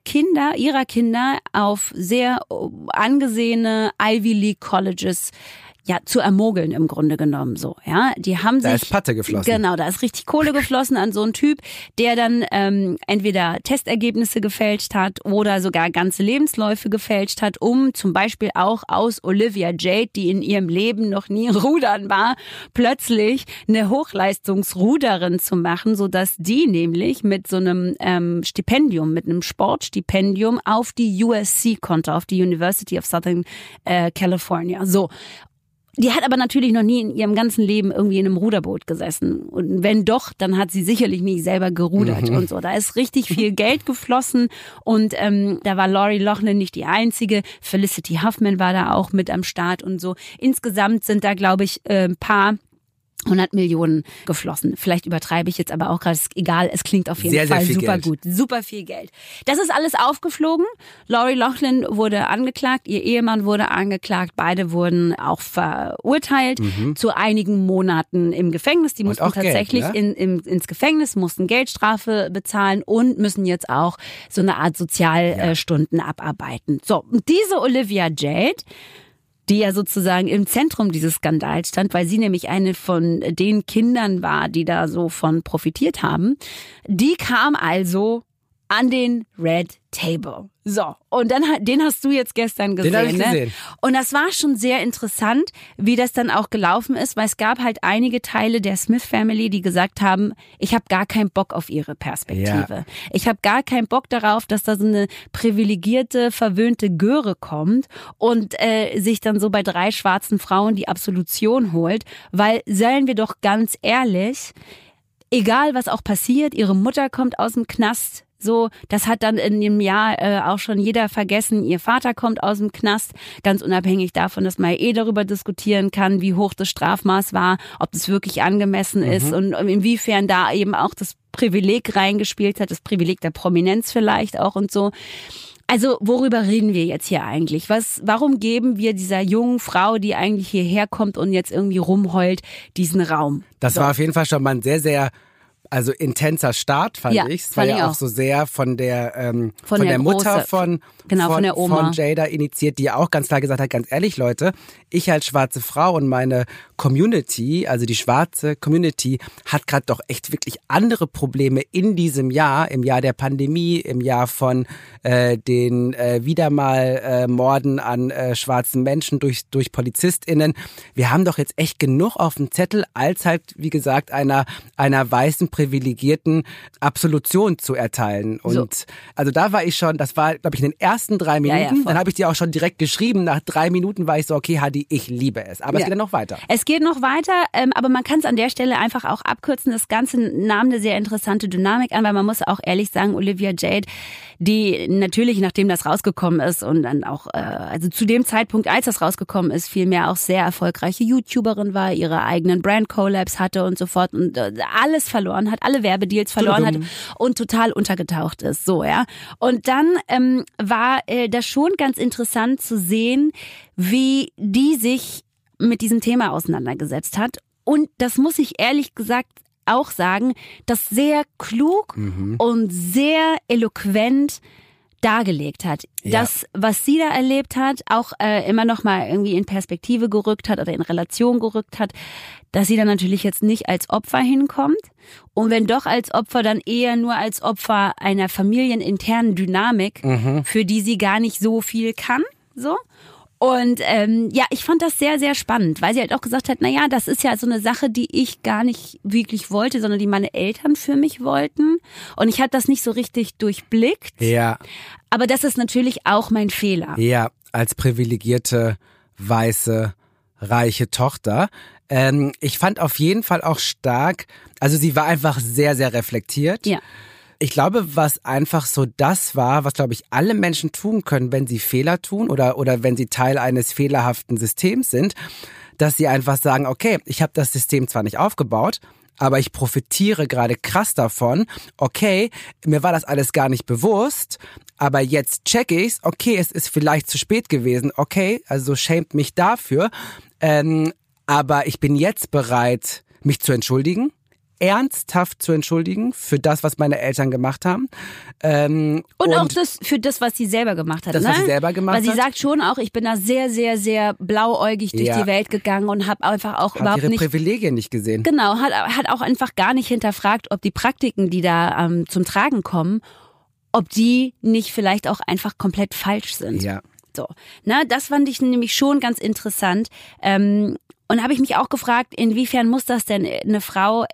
ihrer Kinder auf sehr angesehene Ivy League Colleges zu ermogeln im Grunde genommen so, ja. Die haben da ist Patte geflossen. Genau, da ist richtig Kohle geflossen an so einen Typ, der dann entweder Testergebnisse gefälscht hat oder sogar ganze Lebensläufe gefälscht hat, um zum Beispiel auch aus Olivia Jade, die in ihrem Leben noch nie rudern war, plötzlich eine Hochleistungsruderin zu machen, sodass die nämlich mit so einem Stipendium, mit einem Sportstipendium auf die USC konnte, auf die University of Southern California. So. Die hat aber natürlich noch nie in ihrem ganzen Leben irgendwie in einem Ruderboot gesessen. Und wenn doch, dann hat sie sicherlich nicht selber gerudert und so. Da ist richtig viel Geld geflossen und da war Lori Loughlin nicht die einzige. Felicity Huffman war da auch mit am Start und so. Insgesamt sind da, glaube ich, ein paar 100 Millionen geflossen. Vielleicht übertreibe ich jetzt aber auch gerade. Egal, es klingt auf jeden Fall super gut. Super viel Geld. Das ist alles aufgeflogen. Lori Loughlin wurde angeklagt, ihr Ehemann wurde angeklagt. Beide wurden auch verurteilt zu einigen Monaten im Gefängnis. Die mussten tatsächlich Geld, ne? ins Gefängnis, mussten Geldstrafe bezahlen und müssen jetzt auch so eine Art Sozialstunden abarbeiten. So, und diese Olivia Jade, die ja sozusagen im Zentrum dieses Skandals stand, weil sie nämlich eine von den Kindern war, die da so von profitiert haben. Die kam also an den Red Table. So, und dann den hast du jetzt gestern gesehen. Den habe ich gesehen. Und das war schon sehr interessant, wie das dann auch gelaufen ist, weil es gab halt einige Teile der Smith Family, die gesagt haben, ich habe gar keinen Bock auf ihre Perspektive. Ja. Ich habe gar keinen Bock darauf, dass da so eine privilegierte, verwöhnte Göre kommt und sich dann so bei 3 schwarzen Frauen die Absolution holt, weil, seien wir doch ganz ehrlich, egal was auch passiert, ihre Mutter kommt aus dem Knast. So, das hat dann in dem Jahr auch schon jeder vergessen. Ihr Vater kommt aus dem Knast, ganz unabhängig davon, dass man darüber diskutieren kann, wie hoch das Strafmaß war, ob das wirklich angemessen ist und inwiefern da eben auch das Privileg reingespielt hat, das Privileg der Prominenz vielleicht auch und so. Also worüber reden wir jetzt hier eigentlich? Warum geben wir dieser jungen Frau, die eigentlich hierher kommt und jetzt irgendwie rumheult, diesen Raum? Das war auf jeden Fall schon mal ein sehr, sehr intenser Start, fand ich. Es war ja auch so sehr von der Mutter von der Oma. Von Jada initiiert, die ja auch ganz klar gesagt hat, ganz ehrlich Leute, ich als schwarze Frau und meine Community, also die schwarze Community, hat gerade doch echt wirklich andere Probleme in diesem Jahr, im Jahr der Pandemie, im Jahr von den wieder mal Morden an schwarzen Menschen durch PolizistInnen. Wir haben doch jetzt echt genug auf dem Zettel, als halt, wie gesagt, einer weißen Privilegierten Absolution zu erteilen. Und also da war ich schon, das war, glaube ich, in den ersten 3 Minuten. Dann habe ich dir auch schon direkt geschrieben. Nach 3 Minuten war ich so, okay, Hadi, ich liebe es. Aber es geht dann noch weiter. Es geht noch weiter, aber man kann es an der Stelle einfach auch abkürzen. Das Ganze nahm eine sehr interessante Dynamik an, weil man muss auch ehrlich sagen, Olivia Jade, die natürlich, nachdem das rausgekommen ist und dann auch, also zu dem Zeitpunkt, als das rausgekommen ist, vielmehr auch sehr erfolgreiche YouTuberin war, ihre eigenen Brand-Collabs hatte und so fort und alles verloren hat, alle Werbedeals verloren hat und total untergetaucht ist, so, ja. Und dann war das schon ganz interessant zu sehen, wie die sich mit diesem Thema auseinandergesetzt hat. Und das muss ich ehrlich gesagt auch sagen, das sehr klug und sehr eloquent dargelegt hat. Ja. Das, was sie da erlebt hat, auch immer noch mal irgendwie in Perspektive gerückt hat oder in Relation gerückt hat, dass sie dann natürlich jetzt nicht als Opfer hinkommt und wenn doch als Opfer, dann eher nur als Opfer einer familieninternen Dynamik, für die sie gar nicht so viel kann, so. Und ich fand das sehr, sehr spannend, weil sie halt auch gesagt hat, naja, das ist ja so eine Sache, die ich gar nicht wirklich wollte, sondern die meine Eltern für mich wollten. Und ich habe das nicht so richtig durchblickt. Ja. Aber das ist natürlich auch mein Fehler. Ja, als privilegierte, weiße, reiche Tochter. Ich fand auf jeden Fall auch stark, also sie war einfach sehr, sehr reflektiert. Ja. Ich glaube, was einfach so das war, was, glaube ich, alle Menschen tun können, wenn sie Fehler tun oder wenn sie Teil eines fehlerhaften Systems sind, dass sie einfach sagen, okay, ich habe das System zwar nicht aufgebaut, aber ich profitiere gerade krass davon. Okay, mir war das alles gar nicht bewusst, aber jetzt check ich's. Okay, es ist vielleicht zu spät gewesen. Okay, also schämt mich dafür. Aber ich bin jetzt bereit, mich zu entschuldigen. Ernsthaft zu entschuldigen für das, was meine Eltern gemacht haben. Und auch das für das, was sie selber gemacht hat. Was sie selber gemacht hat. Weil sie sagt schon auch, ich bin da sehr, sehr, sehr blauäugig durch die Welt gegangen und habe einfach auch überhaupt ihre nicht... Privilegien nicht gesehen. Genau, hat auch einfach gar nicht hinterfragt, ob die Praktiken, die da zum Tragen kommen, ob die nicht vielleicht auch einfach komplett falsch sind. Ja. So, das fand ich nämlich schon ganz interessant. Und habe ich mich auch gefragt, inwiefern muss das denn eine Frau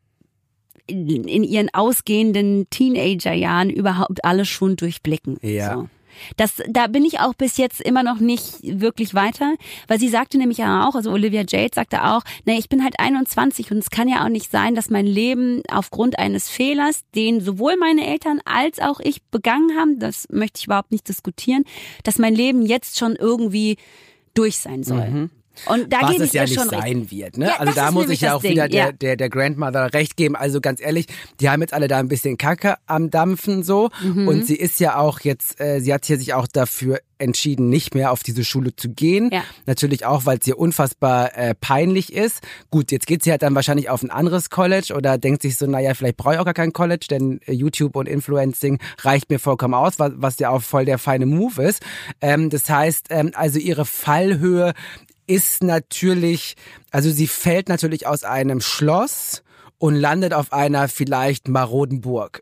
in ihren ausgehenden Teenagerjahren überhaupt alles schon durchblicken. Ja. So. Da bin ich auch bis jetzt immer noch nicht wirklich weiter, weil sie sagte nämlich ja auch, also Olivia Jade sagte auch, ich bin halt 21 und es kann ja auch nicht sein, dass mein Leben aufgrund eines Fehlers, den sowohl meine Eltern als auch ich begangen haben, das möchte ich überhaupt nicht diskutieren, dass mein Leben jetzt schon irgendwie durch sein soll. Und da was es ja nicht sein wird, ne? Ja, also da muss ich ja auch Ding. wieder der Grandmother recht geben. Also ganz ehrlich, die haben jetzt alle da ein bisschen Kacke am Dampfen so. Und sie ist ja auch jetzt, sie hat hier sich auch dafür entschieden, nicht mehr auf diese Schule zu gehen. Ja. Natürlich auch, weil es ihr unfassbar peinlich ist. Gut, jetzt geht sie halt dann wahrscheinlich auf ein anderes College oder denkt sich so, naja, vielleicht brauche ich auch gar kein College, denn YouTube und Influencing reicht mir vollkommen aus, was ja auch voll der feine Move ist. Das heißt, also ihre Fallhöhe ist natürlich, also sie fällt natürlich aus einem Schloss und landet auf einer vielleicht maroden Burg.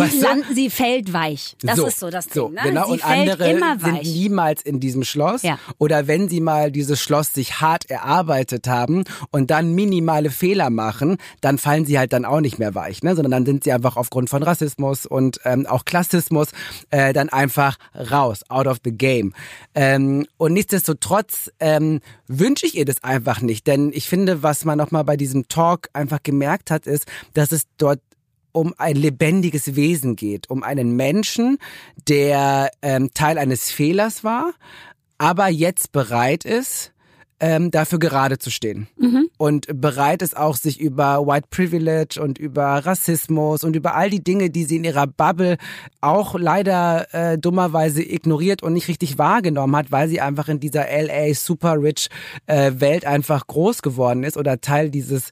Sie fällt weich. Das ist so das Ding. Ne? Genau. Sie und fällt andere immer sind weich. niemals in diesem Schloss. Ja. Oder wenn sie mal dieses Schloss sich hart erarbeitet haben und dann minimale Fehler machen, dann fallen sie halt dann auch nicht mehr weich, ne? Sondern dann sind sie einfach aufgrund von Rassismus und auch Klassismus dann einfach raus, out of the game. Und nichtsdestotrotz wünsche ich ihr das einfach nicht. Denn ich finde, was man nochmal bei diesem Talk einfach gemerkt hat, ist, dass es dort um ein lebendiges Wesen geht, um einen Menschen, der Teil eines Fehlers war, aber jetzt bereit ist, dafür gerade zu stehen. Und bereit ist auch, sich über White Privilege und über Rassismus und über all die Dinge, die sie in ihrer Bubble auch leider dummerweise ignoriert und nicht richtig wahrgenommen hat, weil sie einfach in dieser LA super rich Welt einfach groß geworden ist oder Teil dieses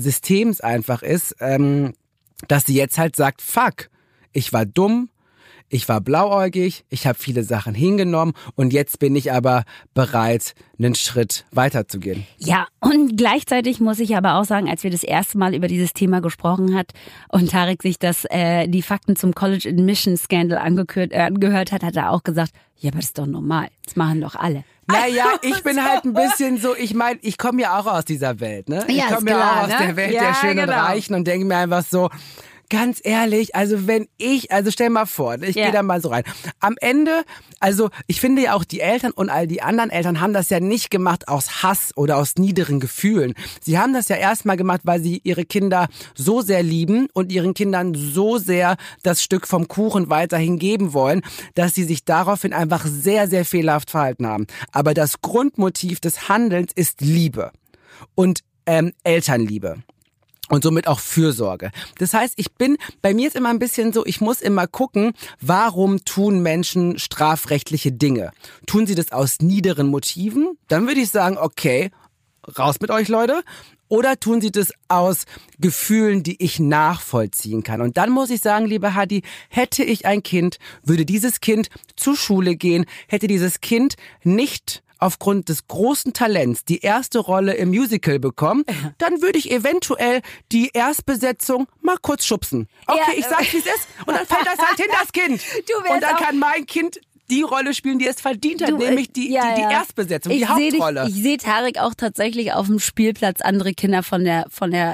Systems einfach ist, dass sie jetzt halt sagt, fuck, ich war dumm, ich war blauäugig, ich habe viele Sachen hingenommen und jetzt bin ich aber bereit, einen Schritt weiterzugehen. Ja, und gleichzeitig muss ich aber auch sagen, als wir das erste Mal über dieses Thema gesprochen hat und Tarek sich die Fakten zum College Admission Scandal angehört hat, hat er auch gesagt, ja, aber das ist doch normal, das machen doch alle. Naja, ich bin halt ein bisschen so, ich meine, ich komme ja auch aus dieser Welt, ne? Ich komme ja auch aus der Welt der schönen Reichen und denke mir einfach so, ganz ehrlich, also stell mal vor, ich gehe da mal so rein. Am Ende, also ich finde ja auch die Eltern und all die anderen Eltern haben das ja nicht gemacht aus Hass oder aus niederen Gefühlen. Sie haben das ja erstmal gemacht, weil sie ihre Kinder so sehr lieben und ihren Kindern so sehr das Stück vom Kuchen weiterhin geben wollen, dass sie sich daraufhin einfach sehr, sehr fehlerhaft verhalten haben. Aber das Grundmotiv des Handelns ist Liebe und Elternliebe. Und somit auch Fürsorge. Das heißt, bei mir ist immer ein bisschen so, ich muss immer gucken, warum tun Menschen strafrechtliche Dinge? Tun sie das aus niederen Motiven? Dann würde ich sagen, okay, raus mit euch, Leute. Oder tun sie das aus Gefühlen, die ich nachvollziehen kann? Und dann muss ich sagen, liebe Hadi, hätte ich ein Kind, würde dieses Kind zur Schule gehen, hätte dieses Kind nicht aufgrund des großen Talents die erste Rolle im Musical bekommen, dann würde ich eventuell die Erstbesetzung mal kurz schubsen. Okay, ich sag's, wie es ist, und dann fällt das halt hin, das Kind. Und dann kann mein Kind die Rolle spielen, die es verdient hat, nämlich die Erstbesetzung, die Hauptrolle. Ich sehe Tarek auch tatsächlich auf dem Spielplatz andere Kinder von der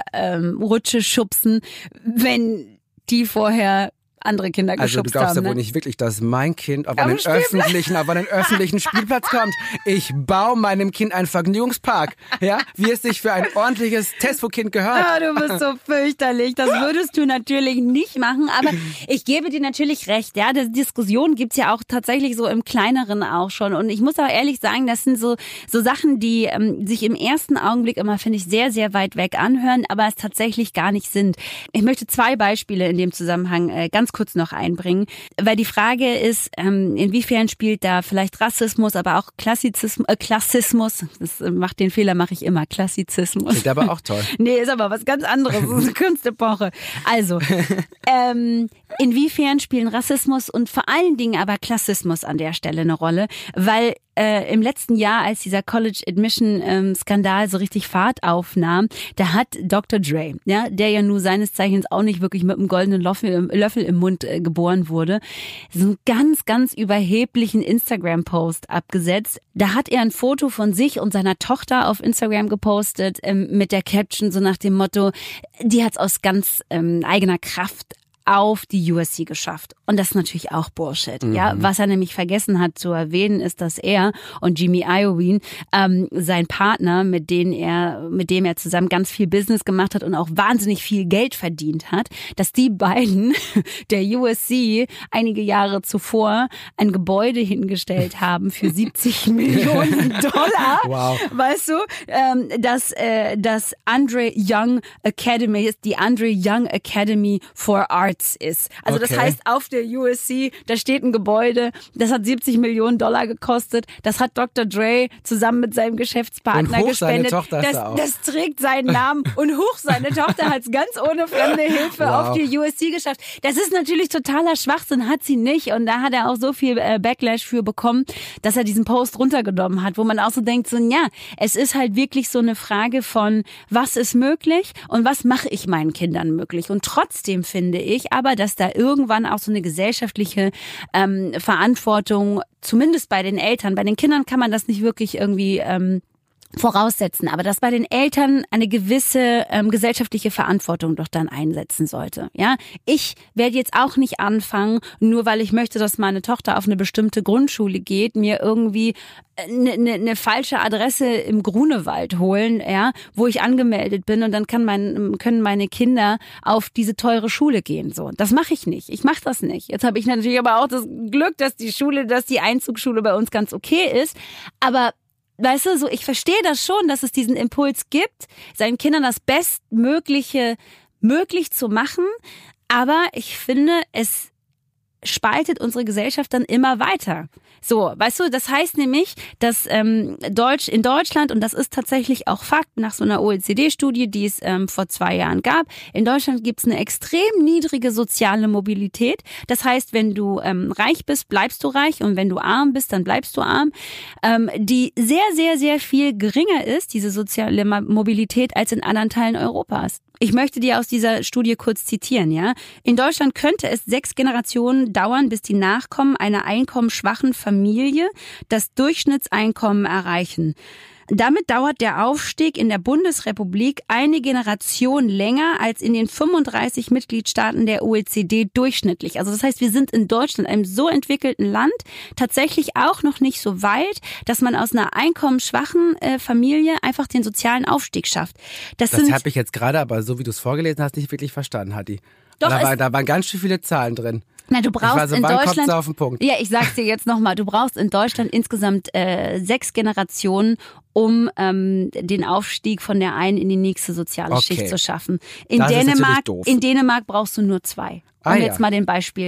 Rutsche schubsen, wenn die vorher andere Kinder geschubst haben. Also du glaubst ja wohl nicht wirklich, dass mein Kind auf einen öffentlichen Spielplatz kommt. Ich baue meinem Kind einen Vergnügungspark, ja, wie es sich für ein ordentliches Tesco-Kind gehört. Ja, du bist so fürchterlich. Das würdest du natürlich nicht machen, aber ich gebe dir natürlich recht. Ja, die Diskussion gibt's ja auch tatsächlich so im Kleineren auch schon. Und ich muss auch ehrlich sagen, das sind so Sachen, die sich im ersten Augenblick immer, finde ich, sehr, sehr weit weg anhören, aber es tatsächlich gar nicht sind. Ich möchte 2 Beispiele in dem Zusammenhang ganz kurz noch einbringen, weil die Frage ist, inwiefern spielt da vielleicht Rassismus, aber auch Klassismus, den Fehler mache ich immer, Klassizismus. Klingt aber auch toll. Nee, ist aber was ganz anderes, das ist eine Kunstepoche. Also, inwiefern spielen Rassismus und vor allen Dingen aber Klassismus an der Stelle eine Rolle, weil im letzten Jahr, als dieser College Admission Skandal so richtig Fahrt aufnahm, da hat Dr. Dre, ja, der ja nun seines Zeichens auch nicht wirklich mit einem goldenen Löffel im Mund geboren wurde, so einen ganz, ganz überheblichen Instagram-Post abgesetzt. Da hat er ein Foto von sich und seiner Tochter auf Instagram gepostet mit der Caption so nach dem Motto, die hat's aus ganz eigener Kraft auf die USC geschafft. Und das ist natürlich auch Bullshit. Ja, was er nämlich vergessen hat zu erwähnen, ist, dass er und Jimmy Iovine, sein Partner, mit dem er zusammen ganz viel Business gemacht hat und auch wahnsinnig viel Geld verdient hat, dass die beiden der USC einige Jahre zuvor ein Gebäude hingestellt haben für 70 Millionen Dollar. Wow. Weißt du, das Andre Young Academy ist die Andre Young Academy for Arts ist. Also das heißt, auf der USC, da steht ein Gebäude, das hat 70 Millionen Dollar gekostet, das hat Dr. Dre zusammen mit seinem Geschäftspartner gespendet. Das trägt seinen Namen und seine Tochter hat es ganz ohne fremde Hilfe auf die USC geschafft. Das ist natürlich totaler Schwachsinn, hat sie nicht, und da hat er auch so viel Backlash für bekommen, dass er diesen Post runtergenommen hat, wo man auch so denkt, so ja, es ist halt wirklich so eine Frage von, was ist möglich und was mache ich meinen Kindern möglich, und trotzdem finde ich aber, dass da irgendwann auch so eine gesellschaftliche Verantwortung, zumindest bei den Eltern, bei den Kindern kann man das nicht wirklich irgendwie voraussetzen, aber dass bei den Eltern eine gewisse gesellschaftliche Verantwortung doch dann einsetzen sollte. Ja, ich werde jetzt auch nicht anfangen, nur weil ich möchte, dass meine Tochter auf eine bestimmte Grundschule geht, mir irgendwie eine falsche Adresse im Grunewald holen, ja, wo ich angemeldet bin, und dann können meine Kinder auf diese teure Schule gehen. So, das mache ich nicht. Ich mache das nicht. Jetzt habe ich natürlich aber auch das Glück, dass die Einzugsschule bei uns ganz okay ist, aber weißt du, so, ich verstehe das schon, dass es diesen Impuls gibt, seinen Kindern das Bestmögliche möglich zu machen, aber ich finde, es spaltet unsere Gesellschaft dann immer weiter. So, weißt du, das heißt nämlich, dass in Deutschland, und das ist tatsächlich auch Fakt nach so einer OECD-Studie, die es vor 2 Jahren gab, in Deutschland gibt es eine extrem niedrige soziale Mobilität. Das heißt, wenn du reich bist, bleibst du reich, und wenn du arm bist, dann bleibst du arm. Die sehr, sehr, sehr viel geringer ist, diese soziale Mobilität, als in anderen Teilen Europas. Ich möchte dir aus dieser Studie kurz zitieren, ja. In Deutschland könnte es 6 Generationen dauern, bis die Nachkommen einer einkommensschwachen Familie das Durchschnittseinkommen erreichen. Damit dauert der Aufstieg in der Bundesrepublik eine Generation länger als in den 35 Mitgliedstaaten der OECD durchschnittlich. Also das heißt, wir sind in Deutschland, einem so entwickelten Land, tatsächlich auch noch nicht so weit, dass man aus einer einkommensschwachen Familie einfach den sozialen Aufstieg schafft. Das habe ich jetzt gerade, aber so wie du es vorgelesen hast, nicht wirklich verstanden, Hatti. Doch, da waren ganz schön viele Zahlen drin. Na, du brauchst in Deutschland, auf den Punkt? Ja, ich sag's dir jetzt nochmal, du brauchst in Deutschland insgesamt 6 Generationen, um den Aufstieg von der einen in die nächste soziale Schicht zu schaffen. In Dänemark brauchst du nur 2. Jetzt mal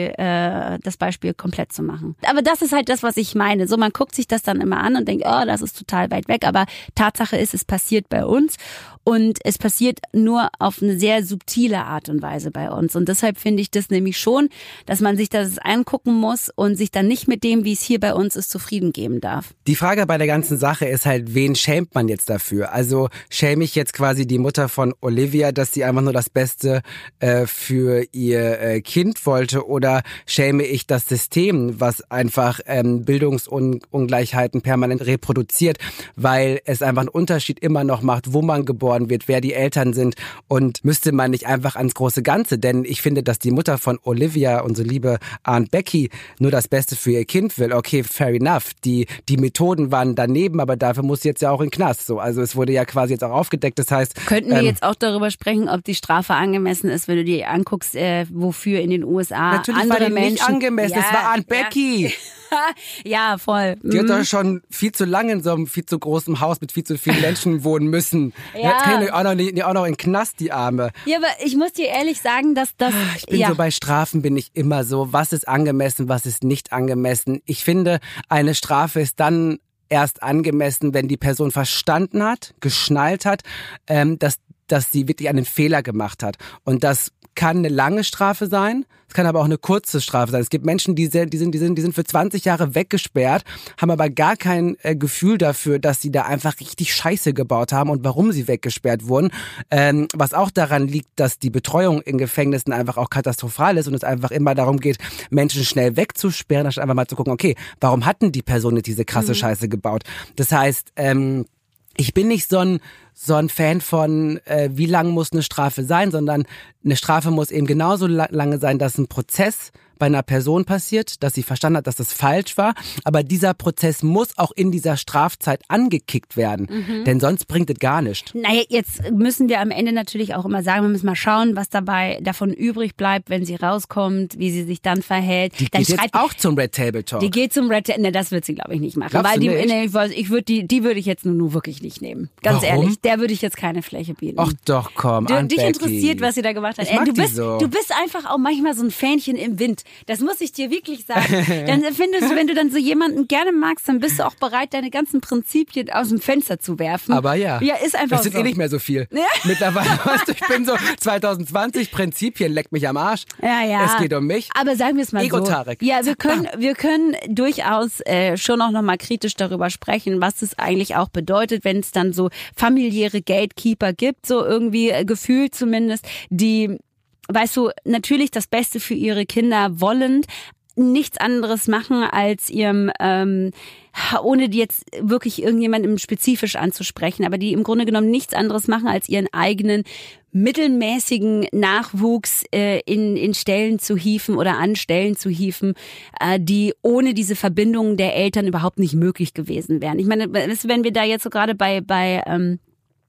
das Beispiel komplett zu machen. Aber das ist halt das, was ich meine. So, man guckt sich das dann immer an und denkt, oh, das ist total weit weg. Aber Tatsache ist, es passiert bei uns. Und es passiert nur auf eine sehr subtile Art und Weise bei uns. Und deshalb finde ich das nämlich schon, dass man sich das angucken muss und sich dann nicht mit dem, wie es hier bei uns ist, zufrieden geben darf. Die Frage bei der ganzen Sache ist halt, wen schämt man jetzt dafür? Also schäme ich jetzt quasi die Mutter von Olivia, dass sie einfach nur das Beste für ihr Kind wollte, oder schäme ich das System, was einfach Bildungsungleichheiten permanent reproduziert, weil es einfach einen Unterschied immer noch macht, wo man geboren wird, wer die Eltern sind, und müsste man nicht einfach ans große Ganze, denn ich finde, dass die Mutter von Olivia, unsere liebe Aunt Becky, nur das Beste für ihr Kind will. Okay, fair enough. Die Methoden waren daneben, aber dafür muss sie jetzt ja auch in den Knast. So, also es wurde ja quasi jetzt auch aufgedeckt. Das heißt, könnten wir jetzt auch darüber sprechen, ob die Strafe angemessen ist, wenn du dir anguckst, wofür in den USA natürlich andere war die Menschen nicht angemessen. Es war Aunt Becky. Ja, voll. Die hat doch schon viel zu lange in so einem viel zu großen Haus mit viel zu vielen Menschen wohnen müssen. Jetzt kann ich auch noch in den Knast, die Arme. Ja, aber ich muss dir ehrlich sagen, dass das... Ich bin so bei Strafen, bin ich immer so, was ist angemessen, was ist nicht angemessen. Ich finde, eine Strafe ist dann erst angemessen, wenn die Person verstanden hat, geschnallt hat, dass sie wirklich einen Fehler gemacht hat. Und das kann eine lange Strafe sein, es kann aber auch eine kurze Strafe sein. Es gibt Menschen, die sind für 20 Jahre weggesperrt, haben aber gar kein Gefühl dafür, dass sie da einfach richtig Scheiße gebaut haben und warum sie weggesperrt wurden. Was auch daran liegt, dass die Betreuung in Gefängnissen einfach auch katastrophal ist und es einfach immer darum geht, Menschen schnell wegzusperren, anstatt einfach mal zu gucken, okay, warum hatten die Personen nicht diese krasse Scheiße gebaut? Das heißt, ich bin nicht so ein Fan von, wie lang muss eine Strafe sein, sondern eine Strafe muss eben genauso lange sein, dass ein Prozess bei einer Person passiert, dass sie verstanden hat, dass das falsch war. Aber dieser Prozess muss auch in dieser Strafzeit angekickt werden. Denn sonst bringt es gar nichts. Naja, jetzt müssen wir am Ende natürlich auch immer sagen, wir müssen mal schauen, was dabei davon übrig bleibt, wenn sie rauskommt, wie sie sich dann verhält. Die dann geht jetzt auch zum Red Table Talk. Die geht zum Red Table, ne, das wird sie, glaube ich, nicht machen. Glaubst weil du nicht? Die würde ich jetzt nur wirklich nicht nehmen. Ganz Warum? ehrlich, der würde ich jetzt keine Fläche bieten. Ach doch, komm, Aunt Dich Becky. interessiert, was sie da gemacht hat. Ich mag Du die bist so. du bist einfach auch manchmal so ein Fähnchen im Wind. Das muss ich dir wirklich sagen. Dann findest du, wenn du dann so jemanden gerne magst, dann bist du auch bereit, deine ganzen Prinzipien aus dem Fenster zu werfen. Aber ja. Ja, ist einfach so. Das sind so. nicht mehr so viel. Ja. Mittlerweile, weißt du, ich bin so 2020, Prinzipien, leck mich am Arsch. Ja. Es geht um mich. Aber sagen wir es mal Ego-Tarek. so. Ja, wir können durchaus schon auch nochmal kritisch darüber sprechen, was es eigentlich auch bedeutet, wenn es dann so familiäre Gatekeeper gibt, so irgendwie gefühlt zumindest, die, weißt du, natürlich das Beste für ihre Kinder wollend, nichts anderes machen als ihrem, ohne die jetzt wirklich irgendjemandem spezifisch anzusprechen, aber die im Grunde genommen nichts anderes machen, als ihren eigenen mittelmäßigen Nachwuchs in Stellen zu hieven oder an Stellen zu hieven, die ohne diese Verbindung der Eltern überhaupt nicht möglich gewesen wären. Ich meine, wenn wir da jetzt so gerade bei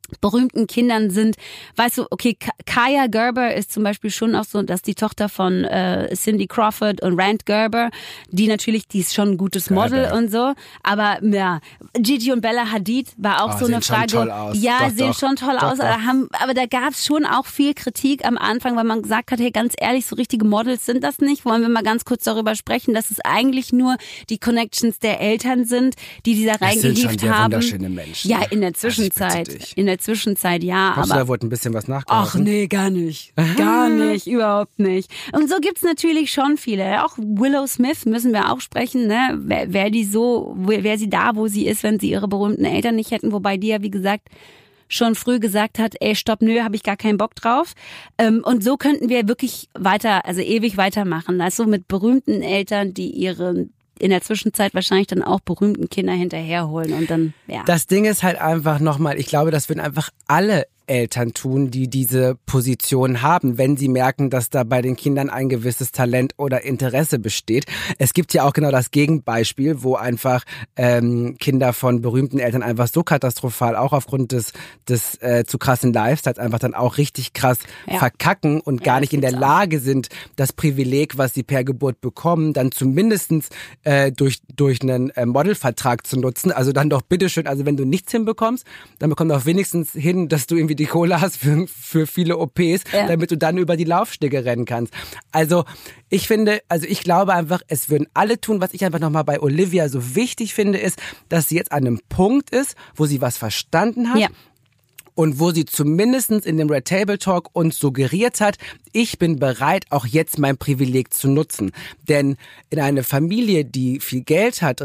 berühmten Kindern sind, weißt du, okay, Kaya Gerber ist zum Beispiel schon auch so, dass die Tochter von Cindy Crawford und Rand Gerber, die ist schon ein gutes Model und so, aber ja, Gigi und Bella Hadid war auch so eine Frage. Schon toll aus. Ja, doch, sehen doch. schon toll aus, aber da gab es schon auch viel Kritik am Anfang, weil man gesagt hat, hey, ganz ehrlich, so richtige Models sind das nicht. Wollen wir mal ganz kurz darüber sprechen, dass es eigentlich nur die Connections der Eltern sind, die da reingehievt haben. Wunderschöne Menschen. Ja, in der Zwischenzeit. Zwischenzeit, ja. Glaubst du, da wurde ein bisschen was nachgeholfen? Ach nee, gar nicht. Gar nicht, überhaupt nicht. Und so gibt's natürlich schon viele. Auch Willow Smith müssen wir auch sprechen, ne? Wer sie da, wo sie ist, wenn sie ihre berühmten Eltern nicht hätten. Wobei die ja, wie gesagt, schon früh gesagt hat, ey, stopp, nö, habe ich gar keinen Bock drauf. Und so könnten wir wirklich ewig weitermachen. Also mit berühmten Eltern, die in der Zwischenzeit wahrscheinlich dann auch berühmten Kinder hinterherholen und dann, ja. Das Ding ist halt einfach nochmal, ich glaube, das würden einfach alle Eltern tun, die diese Position haben, wenn sie merken, dass da bei den Kindern ein gewisses Talent oder Interesse besteht. Es gibt ja auch genau das Gegenbeispiel, wo einfach Kinder von berühmten Eltern einfach so katastrophal, auch aufgrund des zu krassen Lifestyles, einfach dann auch richtig krass verkacken und gar nicht in der Lage sind, das Privileg, was sie per Geburt bekommen, dann zumindestens durch einen Modelvertrag zu nutzen. Also dann doch bitteschön, also wenn du nichts hinbekommst, dann bekomm doch wenigstens hin, dass du irgendwie die Kohle hast für viele OPs, damit du dann über die Laufstege rennen kannst. Also ich glaube einfach, es würden alle tun. Was ich einfach nochmal bei Olivia so wichtig finde, ist, dass sie jetzt an einem Punkt ist, wo sie was verstanden hat. Ja. Und wo sie zumindest in dem Red Table Talk uns suggeriert hat, ich bin bereit, auch jetzt mein Privileg zu nutzen. Denn in eine Familie, die viel Geld hat,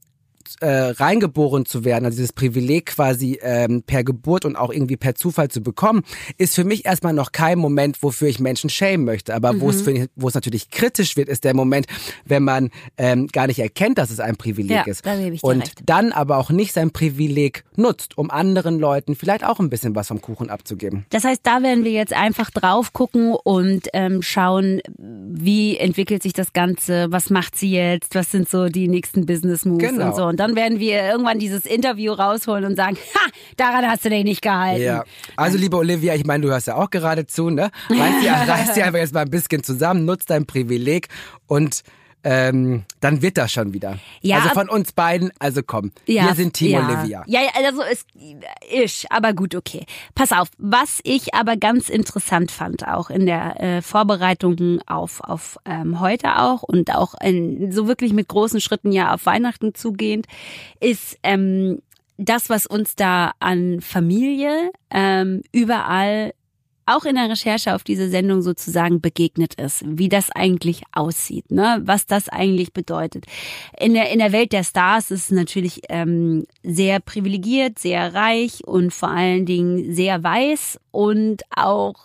reingeboren zu werden, also dieses Privileg quasi per Geburt und auch irgendwie per Zufall zu bekommen, ist für mich erstmal noch kein Moment, wofür ich Menschen schämen möchte. Aber wo es natürlich kritisch wird, ist der Moment, wenn man gar nicht erkennt, dass es ein Privileg ist. Da gebe ich dir und recht. Dann aber auch nicht sein Privileg nutzt, um anderen Leuten vielleicht auch ein bisschen was vom Kuchen abzugeben. Das heißt, da werden wir jetzt einfach drauf gucken und schauen, wie entwickelt sich das Ganze, was macht sie jetzt, was sind so die nächsten Business Moves und so. Und dann werden wir irgendwann dieses Interview rausholen und sagen, daran hast du dich nicht gehalten. Ja. Also liebe Olivia, ich meine, du hörst ja auch gerade zu, ne? Reiß dir einfach jetzt mal ein bisschen zusammen, nutz dein Privileg und dann wird das schon wieder. Ja, also von uns beiden, also komm, wir sind Team Olivia. Ja, also aber gut, okay. Pass auf, was ich aber ganz interessant fand, auch in der Vorbereitung auf heute auch und auch so wirklich mit großen Schritten ja auf Weihnachten zugehend, ist das, was uns da an Familie überall auch in der Recherche auf diese Sendung sozusagen begegnet ist, wie das eigentlich aussieht, ne? Was das eigentlich bedeutet. In der Welt der Stars ist es natürlich sehr privilegiert, sehr reich und vor allen Dingen sehr weiß und auch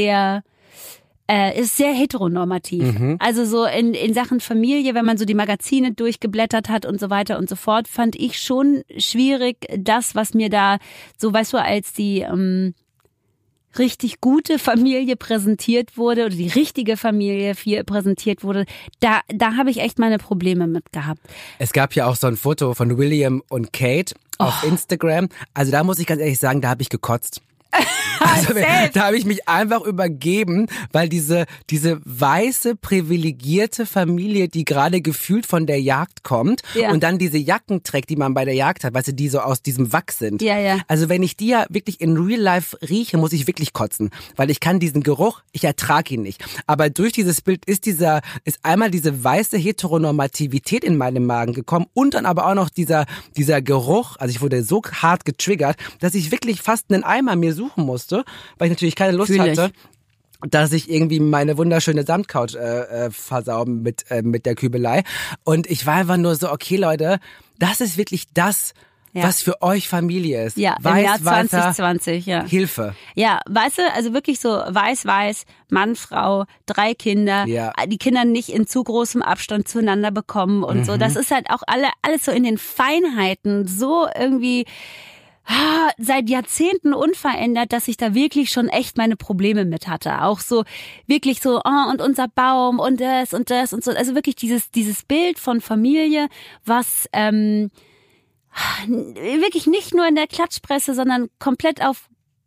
ist sehr heteronormativ. Also so in Sachen Familie, wenn man so die Magazine durchgeblättert hat und so weiter und so fort, fand ich schon schwierig, das, was mir da so, weißt du, als die richtig gute Familie präsentiert wurde oder die richtige Familie präsentiert wurde, da habe ich echt meine Probleme mit gehabt. Es gab ja auch so ein Foto von William und Kate auf Instagram. Also da muss ich ganz ehrlich sagen, da habe ich gekotzt. Also, da habe ich mich einfach übergeben, weil diese weiße, privilegierte Familie, die gerade gefühlt von der Jagd kommt und dann diese Jacken trägt, die man bei der Jagd hat, weißt du, die so aus diesem Wachs sind. Ja. Also wenn ich die ja wirklich in Real Life rieche, muss ich wirklich kotzen, weil ich kann diesen Geruch, ich ertrage ihn nicht. Aber durch dieses Bild ist einmal diese weiße Heteronormativität in meinen Magen gekommen und dann aber auch noch dieser Geruch, also ich wurde so hart getriggert, dass ich wirklich fast einen Eimer mir suchen musste, weil ich natürlich keine Lust hatte, dass ich irgendwie meine wunderschöne Samtcouch versauben mit der Kübelei. Und ich war einfach nur so, okay Leute, das ist wirklich das, was für euch Familie ist. Ja, im Jahr 2020, ja. Hilfe. Ja, weißt du, also wirklich so weiß, Mann, Frau, 3 Kinder, die Kinder nicht in zu großem Abstand zueinander bekommen und so. Das ist halt auch alles so in den Feinheiten so irgendwie seit Jahrzehnten unverändert, dass ich da wirklich schon echt meine Probleme mit hatte. Auch so wirklich so, und unser Baum und das und das und so. Also wirklich dieses Bild von Familie, was wirklich nicht nur in der Klatschpresse, sondern komplett auf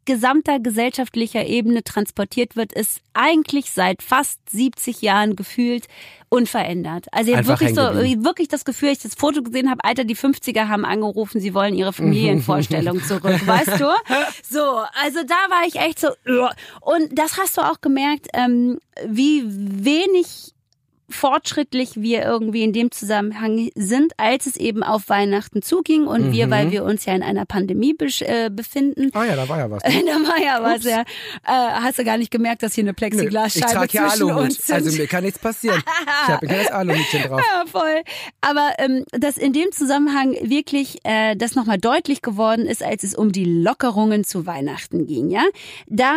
gesamter gesellschaftlicher Ebene transportiert wird, ist eigentlich seit fast 70 Jahren gefühlt unverändert. Also ich habe wirklich das Gefühl, ich das Foto gesehen habe, Alter, die 50er haben angerufen, sie wollen ihre Familienvorstellung zurück, weißt du? So, also da war ich echt so, und das hast du auch gemerkt, wie wenig fortschrittlich wir irgendwie in dem Zusammenhang sind, als es eben auf Weihnachten zuging und wir, weil wir uns ja in einer Pandemie befinden. Ah ja, da war ja was. Da war ja was, ja. Hast du gar nicht gemerkt, dass hier eine Plexiglasscheibe zwischen uns sind? Also mir kann nichts passieren. Ich habe ein kleines Aluhütchen drauf. Ja, voll. Aber dass in dem Zusammenhang wirklich das nochmal deutlich geworden ist, als es um die Lockerungen zu Weihnachten ging, ja, da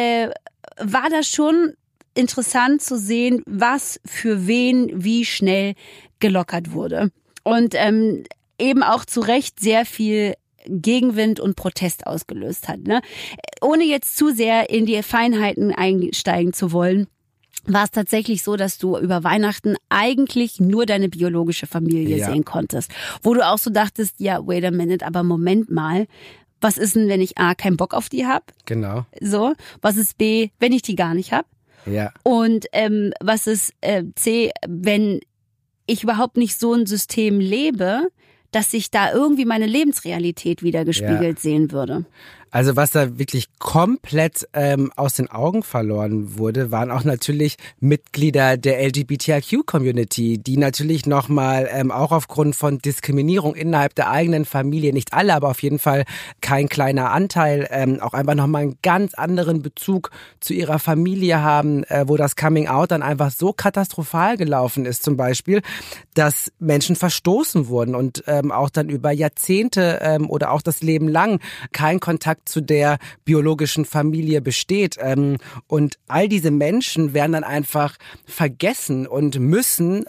war das schon interessant zu sehen, was für wen wie schnell gelockert wurde. Und eben auch zu Recht sehr viel Gegenwind und Protest ausgelöst hat. Ne? Ohne jetzt zu sehr in die Feinheiten einsteigen zu wollen, war es tatsächlich so, dass du über Weihnachten eigentlich nur deine biologische Familie sehen konntest. Wo du auch so dachtest, ja, wait a minute, aber Moment mal, was ist denn, wenn ich A, keinen Bock auf die hab? Genau. So, was ist B, wenn ich die gar nicht hab? Ja. Und was ist C, wenn ich überhaupt nicht so ein System lebe, dass ich da irgendwie meine Lebensrealität wiedergespiegelt sehen würde. Also was da wirklich komplett aus den Augen verloren wurde, waren auch natürlich Mitglieder der LGBTIQ-Community, die natürlich nochmal auch aufgrund von Diskriminierung innerhalb der eigenen Familie, nicht alle, aber auf jeden Fall kein kleiner Anteil, auch einfach nochmal einen ganz anderen Bezug zu ihrer Familie haben, wo das Coming-out dann einfach so katastrophal gelaufen ist zum Beispiel, dass Menschen verstoßen wurden und auch dann über Jahrzehnte oder auch das Leben lang kein Kontakt zu der biologischen Familie besteht. Und all diese Menschen werden dann einfach vergessen und müssten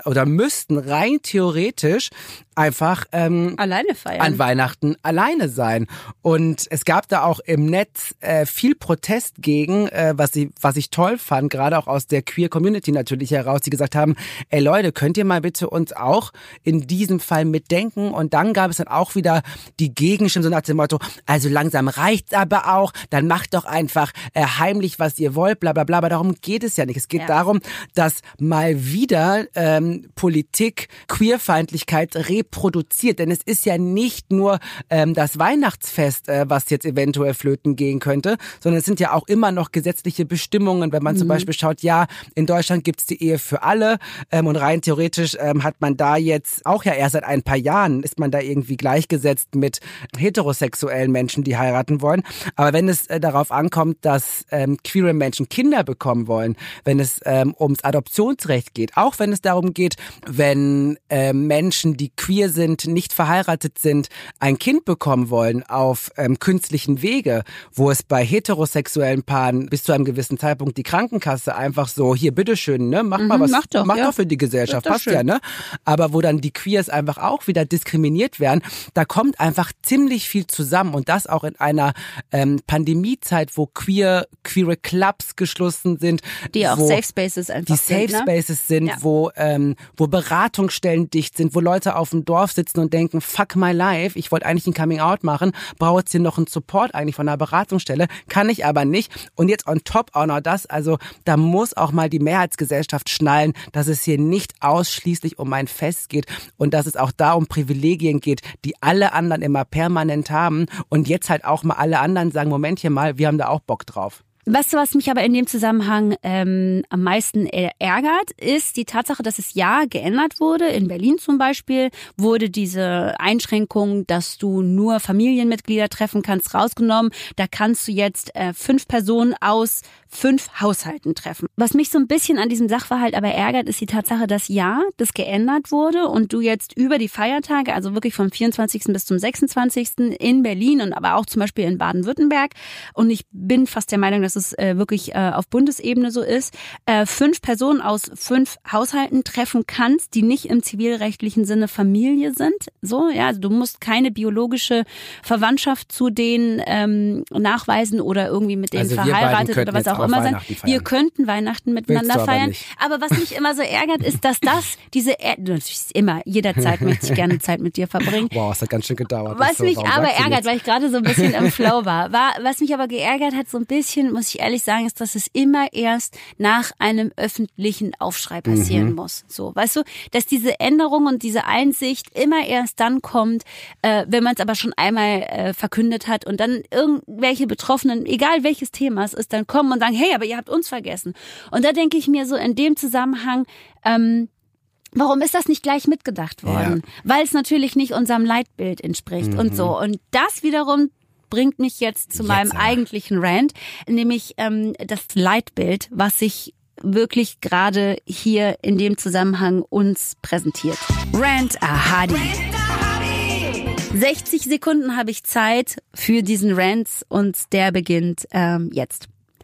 rein theoretisch einfach alleine feiern. An Weihnachten alleine sein. Und es gab da auch im Netz viel Protest gegen, was ich toll fand, gerade auch aus der Queer-Community natürlich heraus, die gesagt haben, ey Leute, könnt ihr mal bitte uns auch in diesem Fall mitdenken? Und dann gab es dann auch wieder die Gegenstimmen, so nach dem Motto, also langsam reicht's aber auch, dann macht doch einfach heimlich, was ihr wollt, bla bla bla. Aber darum geht es ja nicht. Es geht darum, dass mal wieder Politik Queerfeindlichkeit reproduziert. Denn es ist ja nicht nur das Weihnachtsfest, was jetzt eventuell flöten gehen könnte, sondern es sind ja auch immer noch gesetzliche Bestimmungen. Wenn man zum Beispiel schaut, ja, in Deutschland gibt's die Ehe für alle und rein theoretisch hat man da jetzt auch ja erst seit ein paar Jahren ist man da irgendwie gleichgesetzt mit heterosexuellen Menschen, die heiraten wollen. Aber wenn es darauf ankommt, dass queere Menschen Kinder bekommen wollen, wenn es ums Adoptionsrecht geht, auch wenn es darum geht, wenn Menschen, die queer sind, nicht verheiratet sind, ein Kind bekommen wollen auf künstlichen Wege, wo es bei heterosexuellen Paaren bis zu einem gewissen Zeitpunkt die Krankenkasse einfach so, hier, bitteschön, ne, mach mal was, mach doch für die Gesellschaft, passt ja, ne? Aber wo dann die Queers einfach auch wieder diskriminiert werden, da kommt einfach ziemlich viel zusammen und das auch in einer Pandemiezeit, wo queere Clubs geschlossen sind. Die auch Safe Spaces einfach sind. Die Safe Spaces sind, ja. wo Beratungsstellen dicht sind, wo Leute auf dem Dorf sitzen und denken, fuck my life, ich wollte eigentlich ein Coming-out machen, brauche jetzt hier noch einen Support eigentlich von einer Beratungsstelle, kann ich aber nicht. Und jetzt on top auch noch das, also da muss auch mal die Mehrheitsgesellschaft schnallen, dass es hier nicht ausschließlich um ein Fest geht und dass es auch da um Privilegien geht, die alle anderen immer permanent haben und jetzt halt auch mal alle anderen sagen, Momentchen mal, wir haben da auch Bock drauf. Weißt du, was mich aber in dem Zusammenhang am meisten ärgert, ist die Tatsache, dass es geändert wurde. In Berlin zum Beispiel wurde diese Einschränkung, dass du nur Familienmitglieder treffen kannst, rausgenommen. Da kannst du jetzt 5 Personen aus 5 Haushalten treffen. Was mich so ein bisschen an diesem Sachverhalt aber ärgert, ist die Tatsache, dass das geändert wurde und du jetzt über die Feiertage, also wirklich vom 24. bis zum 26. in Berlin und aber auch zum Beispiel in Baden-Württemberg, und ich bin fast der Meinung, dass es wirklich auf Bundesebene so ist, 5 Personen aus 5 Haushalten treffen kannst, die nicht im zivilrechtlichen Sinne Familie sind. So, ja, also du musst keine biologische Verwandtschaft zu denen nachweisen oder irgendwie mit denen verheiratet oder was auch immer sein. Wir könnten Weihnachten miteinander feiern. Aber was mich immer so ärgert, ist, dass jederzeit möchte ich gerne Zeit mit dir verbringen. Wow, es hat ganz schön gedauert. Was mich aber ärgert, weil ich gerade so ein bisschen im Flow war, was mich aber geärgert hat, so ein bisschen, muss ich ehrlich sagen, ist, dass es immer erst nach einem öffentlichen Aufschrei passieren muss. So, weißt du, dass diese Änderung und diese Einsicht immer erst dann kommt, wenn man es aber schon einmal verkündet hat und dann irgendwelche Betroffenen, egal welches Thema es ist, dann kommen und sagen, hey, aber ihr habt uns vergessen. Und da denke ich mir so in dem Zusammenhang, warum ist das nicht gleich mitgedacht worden? Ja. Weil es natürlich nicht unserem Leitbild entspricht und so. Und das wiederum bringt mich jetzt zu meinem eigentlichen Rant, nämlich das Leitbild, was sich wirklich gerade hier in dem Zusammenhang uns präsentiert. Rant Ahadi. 60 Sekunden habe ich Zeit für diesen Rant und der beginnt jetzt.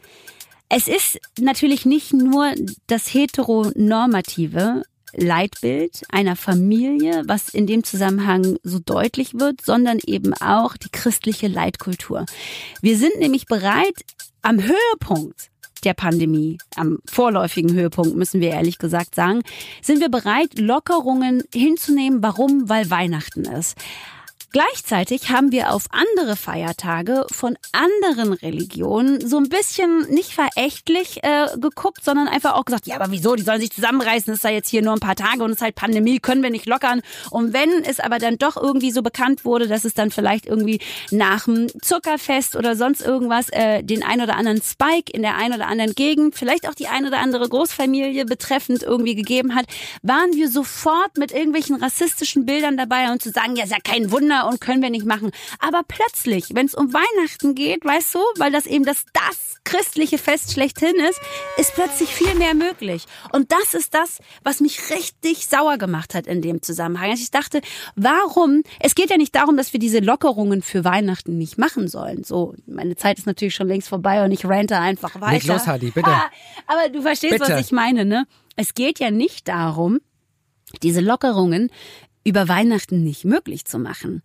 Es ist natürlich nicht nur das heteronormative Leitbild einer Familie, was in dem Zusammenhang so deutlich wird, sondern eben auch die christliche Leitkultur. Wir sind nämlich bereit, am Höhepunkt der Pandemie, am vorläufigen Höhepunkt, müssen wir ehrlich gesagt sagen, sind wir bereit, Lockerungen hinzunehmen. Warum? Weil Weihnachten ist. Gleichzeitig haben wir auf andere Feiertage von anderen Religionen so ein bisschen nicht verächtlich geguckt, sondern einfach auch gesagt, ja, aber wieso, die sollen sich zusammenreißen, das ist ja jetzt hier nur ein paar Tage und es ist halt Pandemie, können wir nicht lockern. Und wenn es aber dann doch irgendwie so bekannt wurde, dass es dann vielleicht irgendwie nach dem Zuckerfest oder sonst irgendwas den ein oder anderen Spike in der ein oder anderen Gegend, vielleicht auch die ein oder andere Großfamilie betreffend irgendwie gegeben hat, waren wir sofort mit irgendwelchen rassistischen Bildern dabei und zu sagen, ja, ist ja kein Wunder, und können wir nicht machen. Aber plötzlich, wenn es um Weihnachten geht, weißt du, weil das eben das christliche Fest schlechthin ist plötzlich viel mehr möglich. Und das ist das, was mich richtig sauer gemacht hat in dem Zusammenhang. Also ich dachte, warum? Es geht ja nicht darum, dass wir diese Lockerungen für Weihnachten nicht machen sollen. So, meine Zeit ist natürlich schon längst vorbei und ich rante einfach weiter. Leg los, Hadi, bitte. Aber du verstehst, bitte, was ich meine, ne? Es geht ja nicht darum, diese Lockerungen über Weihnachten nicht möglich zu machen.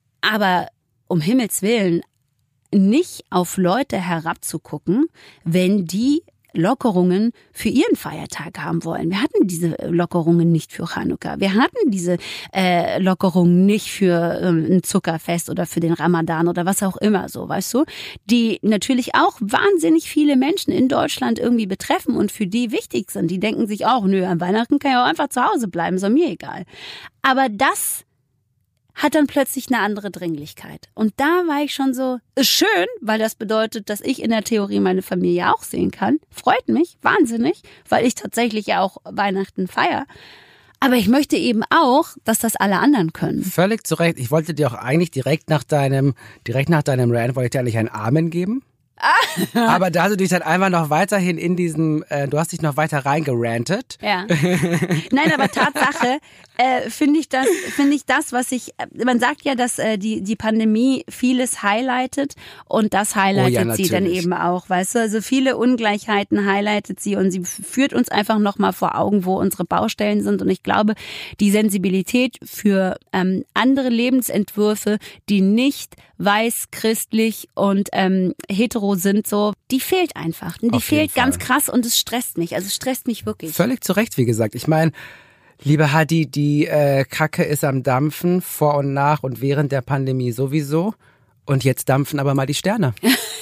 Aber um Himmels Willen nicht auf Leute herabzugucken, wenn die Lockerungen für ihren Feiertag haben wollen. Wir hatten diese Lockerungen nicht für Chanukka. Wir hatten diese Lockerungen nicht für ein Zuckerfest oder für den Ramadan oder was auch immer so, weißt du? Die natürlich auch wahnsinnig viele Menschen in Deutschland irgendwie betreffen und für die wichtig sind. Die denken sich auch, nö, an Weihnachten kann ich auch einfach zu Hause bleiben, ist mir egal. Aber das hat dann plötzlich eine andere Dringlichkeit. Und da war ich schon so, ist schön, weil das bedeutet, dass ich in der Theorie meine Familie auch sehen kann. Freut mich, wahnsinnig, weil ich tatsächlich ja auch Weihnachten feiere. Aber ich möchte eben auch, dass das alle anderen können. Völlig zu Recht. Ich wollte dir auch eigentlich direkt nach deinem Rant, wollte ich dir eigentlich ein Amen geben. Aber da du dich dann einfach noch weiterhin in diesem, du hast dich noch weiter reingerantet. Ja. Nein, aber Tatsache finde ich das, was man sagt ja, dass die Pandemie vieles highlightet und das highlightet sie dann eben auch, weißt du, also viele Ungleichheiten highlightet sie und sie führt uns einfach nochmal vor Augen, wo unsere Baustellen sind und ich glaube, die Sensibilität für andere Lebensentwürfe, die nicht weiß, christlich und hetero sind, so, die fehlt einfach. Die fehlt ganz krass und es stresst mich. Also es stresst mich wirklich. Völlig zu Recht, wie gesagt. Ich meine, liebe Hadi, die Kacke ist am Dampfen, vor und nach und während der Pandemie sowieso. Und jetzt dampfen aber mal die Sterne.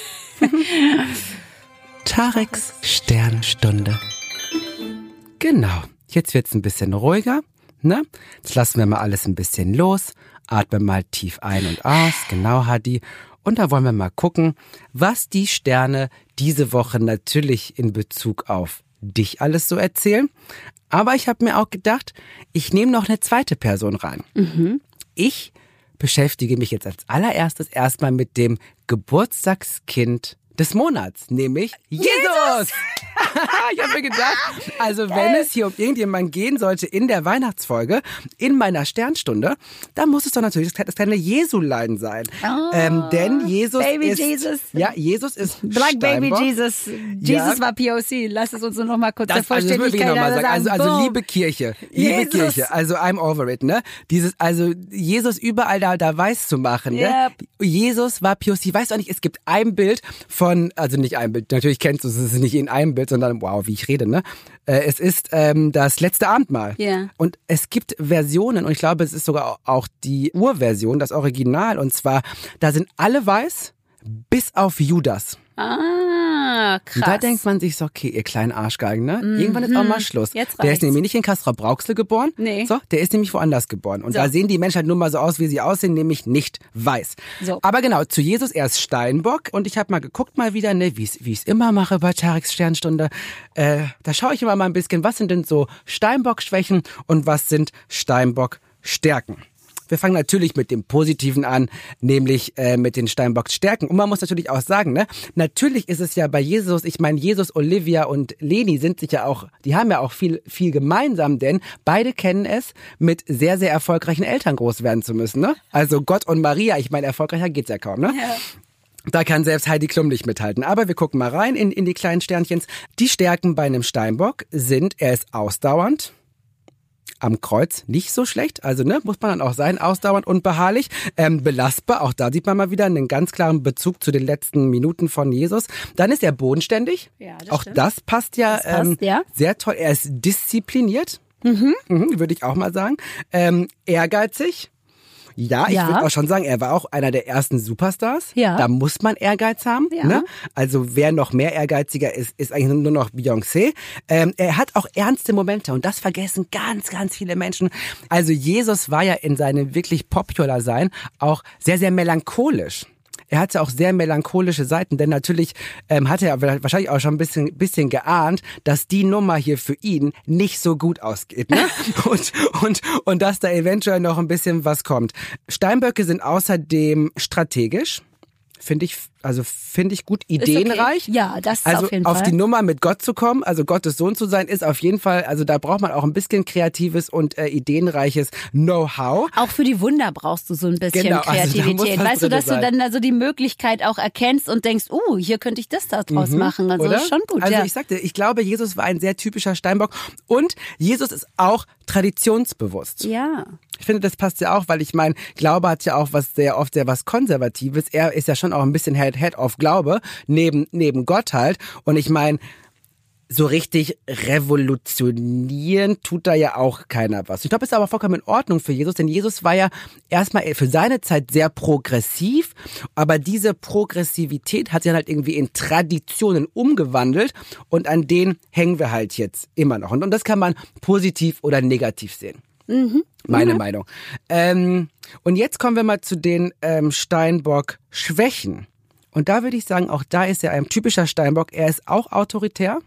Tareks Sternstunde. Genau. Jetzt wird's ein bisschen ruhiger. Ne? Jetzt lassen wir mal alles ein bisschen los. Atmen mal tief ein und aus. Genau, Hadi. Und da wollen wir mal gucken, was die Sterne diese Woche natürlich in Bezug auf dich alles so erzählen. Aber ich habe mir auch gedacht, ich nehme noch eine zweite Person rein. Mhm. Ich beschäftige mich jetzt als allererstes erstmal mit dem Geburtstagskind des Monats, nämlich Jesus! Ich habe mir gedacht, also wenn es hier um irgendjemanden gehen sollte in der Weihnachtsfolge, in meiner Sternstunde, dann muss es doch natürlich das kleine Jesulein sein. Denn Jesus Baby ist... Jesus. Ja, Jesus ist Black Steinbock. Baby Jesus. Jesus war POC. Lass es uns nur noch mal kurz der Das muss ich Vollständigkeit noch mal sagen. Also boom. liebe Kirche, Jesus. also I'm over it, ne? Also Jesus überall da weiß zu machen, ne? Yep. Jesus war POC. Weißt du eigentlich, es gibt ein Bild von, also nicht ein Bild, natürlich kennst du es, es ist nicht in einem Bild, sondern, wow, wie ich rede, ne? Es ist das letzte Abendmahl. Ja. Und es gibt Versionen, und ich glaube, es ist sogar auch die Urversion, das Original, und zwar, da sind alle weiß, bis auf Judas. Krass. Und da denkt man sich so, okay, ihr kleinen Arschgeigen, ne? Irgendwann ist auch mal Schluss. Jetzt Der reicht's. ist nämlich nicht in Castrop-Rauxel geboren. Nee. So, der ist nämlich woanders geboren. Und So. da sehen die Menschen halt nur mal so aus, wie sie aussehen, nämlich nicht weiß. So. Aber genau, zu Jesus, er ist Steinbock. Und ich habe mal geguckt mal wieder, ne, wie ich es immer mache bei Tariks Sternstunde. Da schaue ich immer mal ein bisschen, was sind denn so Steinbock-Schwächen und was sind Steinbock-Stärken. Wir fangen natürlich mit dem Positiven an, nämlich mit den Steinbock-Stärken. Und man muss natürlich auch sagen, ne, natürlich ist es ja bei Jesus, ich meine, Jesus, Olivia und Leni sind sich ja auch, die haben ja auch viel gemeinsam, denn beide kennen es, mit sehr, sehr erfolgreichen Eltern groß werden zu müssen, ne? Also Gott und Maria, ich meine, erfolgreicher geht's ja kaum, ne? Ja. Da kann selbst Heidi Klum nicht mithalten. Aber wir gucken mal rein in die kleinen Sternchens. Die Stärken bei einem Steinbock sind, er ist ausdauernd. Am Kreuz nicht so schlecht, also ne, muss man dann auch sein, ausdauernd und beharrlich. Belastbar, auch da sieht man mal wieder einen ganz klaren Bezug zu den letzten Minuten von Jesus. Dann ist er bodenständig. Ja, das auch stimmt. das passt ja, Das passt, ja. sehr toll. Er ist diszipliniert, würde ich auch mal sagen. Ehrgeizig. Ja, ich Ja. würde auch schon sagen, er war auch einer der ersten Superstars. Ja. Da muss man Ehrgeiz haben. Ja. Ne? Also wer noch mehr ehrgeiziger ist eigentlich nur noch Beyoncé. Er hat auch ernste Momente und das vergessen ganz, ganz viele Menschen. Also Jesus war ja in seinem wirklich popular Sein auch sehr, sehr melancholisch. Er hatte auch sehr melancholische Seiten, denn natürlich hat er wahrscheinlich auch schon ein bisschen geahnt, dass die Nummer hier für ihn nicht so gut ausgeht, ne? und dass da eventuell noch ein bisschen was kommt. Steinböcke sind außerdem strategisch. Finde ich gut, ideenreich. okay. Ja, das ist also auf jeden Fall. auf die Nummer mit Gott zu kommen, also Gottes Sohn zu sein, ist auf jeden Fall, also da braucht man auch ein bisschen kreatives und ideenreiches Know-how. Auch für die Wunder brauchst du so ein bisschen Genau, also da muss Kreativität. was Weißt du, drin dass du sein. dann also die Möglichkeit auch erkennst und denkst, hier könnte ich das da draus machen. Also Oder? das ist schon gut, Also ja. ich sagte, ich glaube, Jesus war ein sehr typischer Steinbock und Jesus ist auch traditionsbewusst. Ja. Ich finde, das passt ja auch, weil ich meine, Glaube hat ja auch sehr oft was Konservatives. Er ist ja schon auch ein bisschen Head of Glaube, neben Gott halt. Und ich meine, so richtig revolutionieren tut da ja auch keiner was. Ich glaube, es ist aber vollkommen in Ordnung für Jesus, denn Jesus war ja erstmal für seine Zeit sehr progressiv, aber diese Progressivität hat sich dann halt irgendwie in Traditionen umgewandelt und an denen hängen wir halt jetzt immer noch. Und das kann man positiv oder negativ sehen. Meine Meinung. Und jetzt kommen wir mal zu den Steinbock-Schwächen. Und da würde ich sagen, auch da ist er ein typischer Steinbock. Er ist auch autoritär.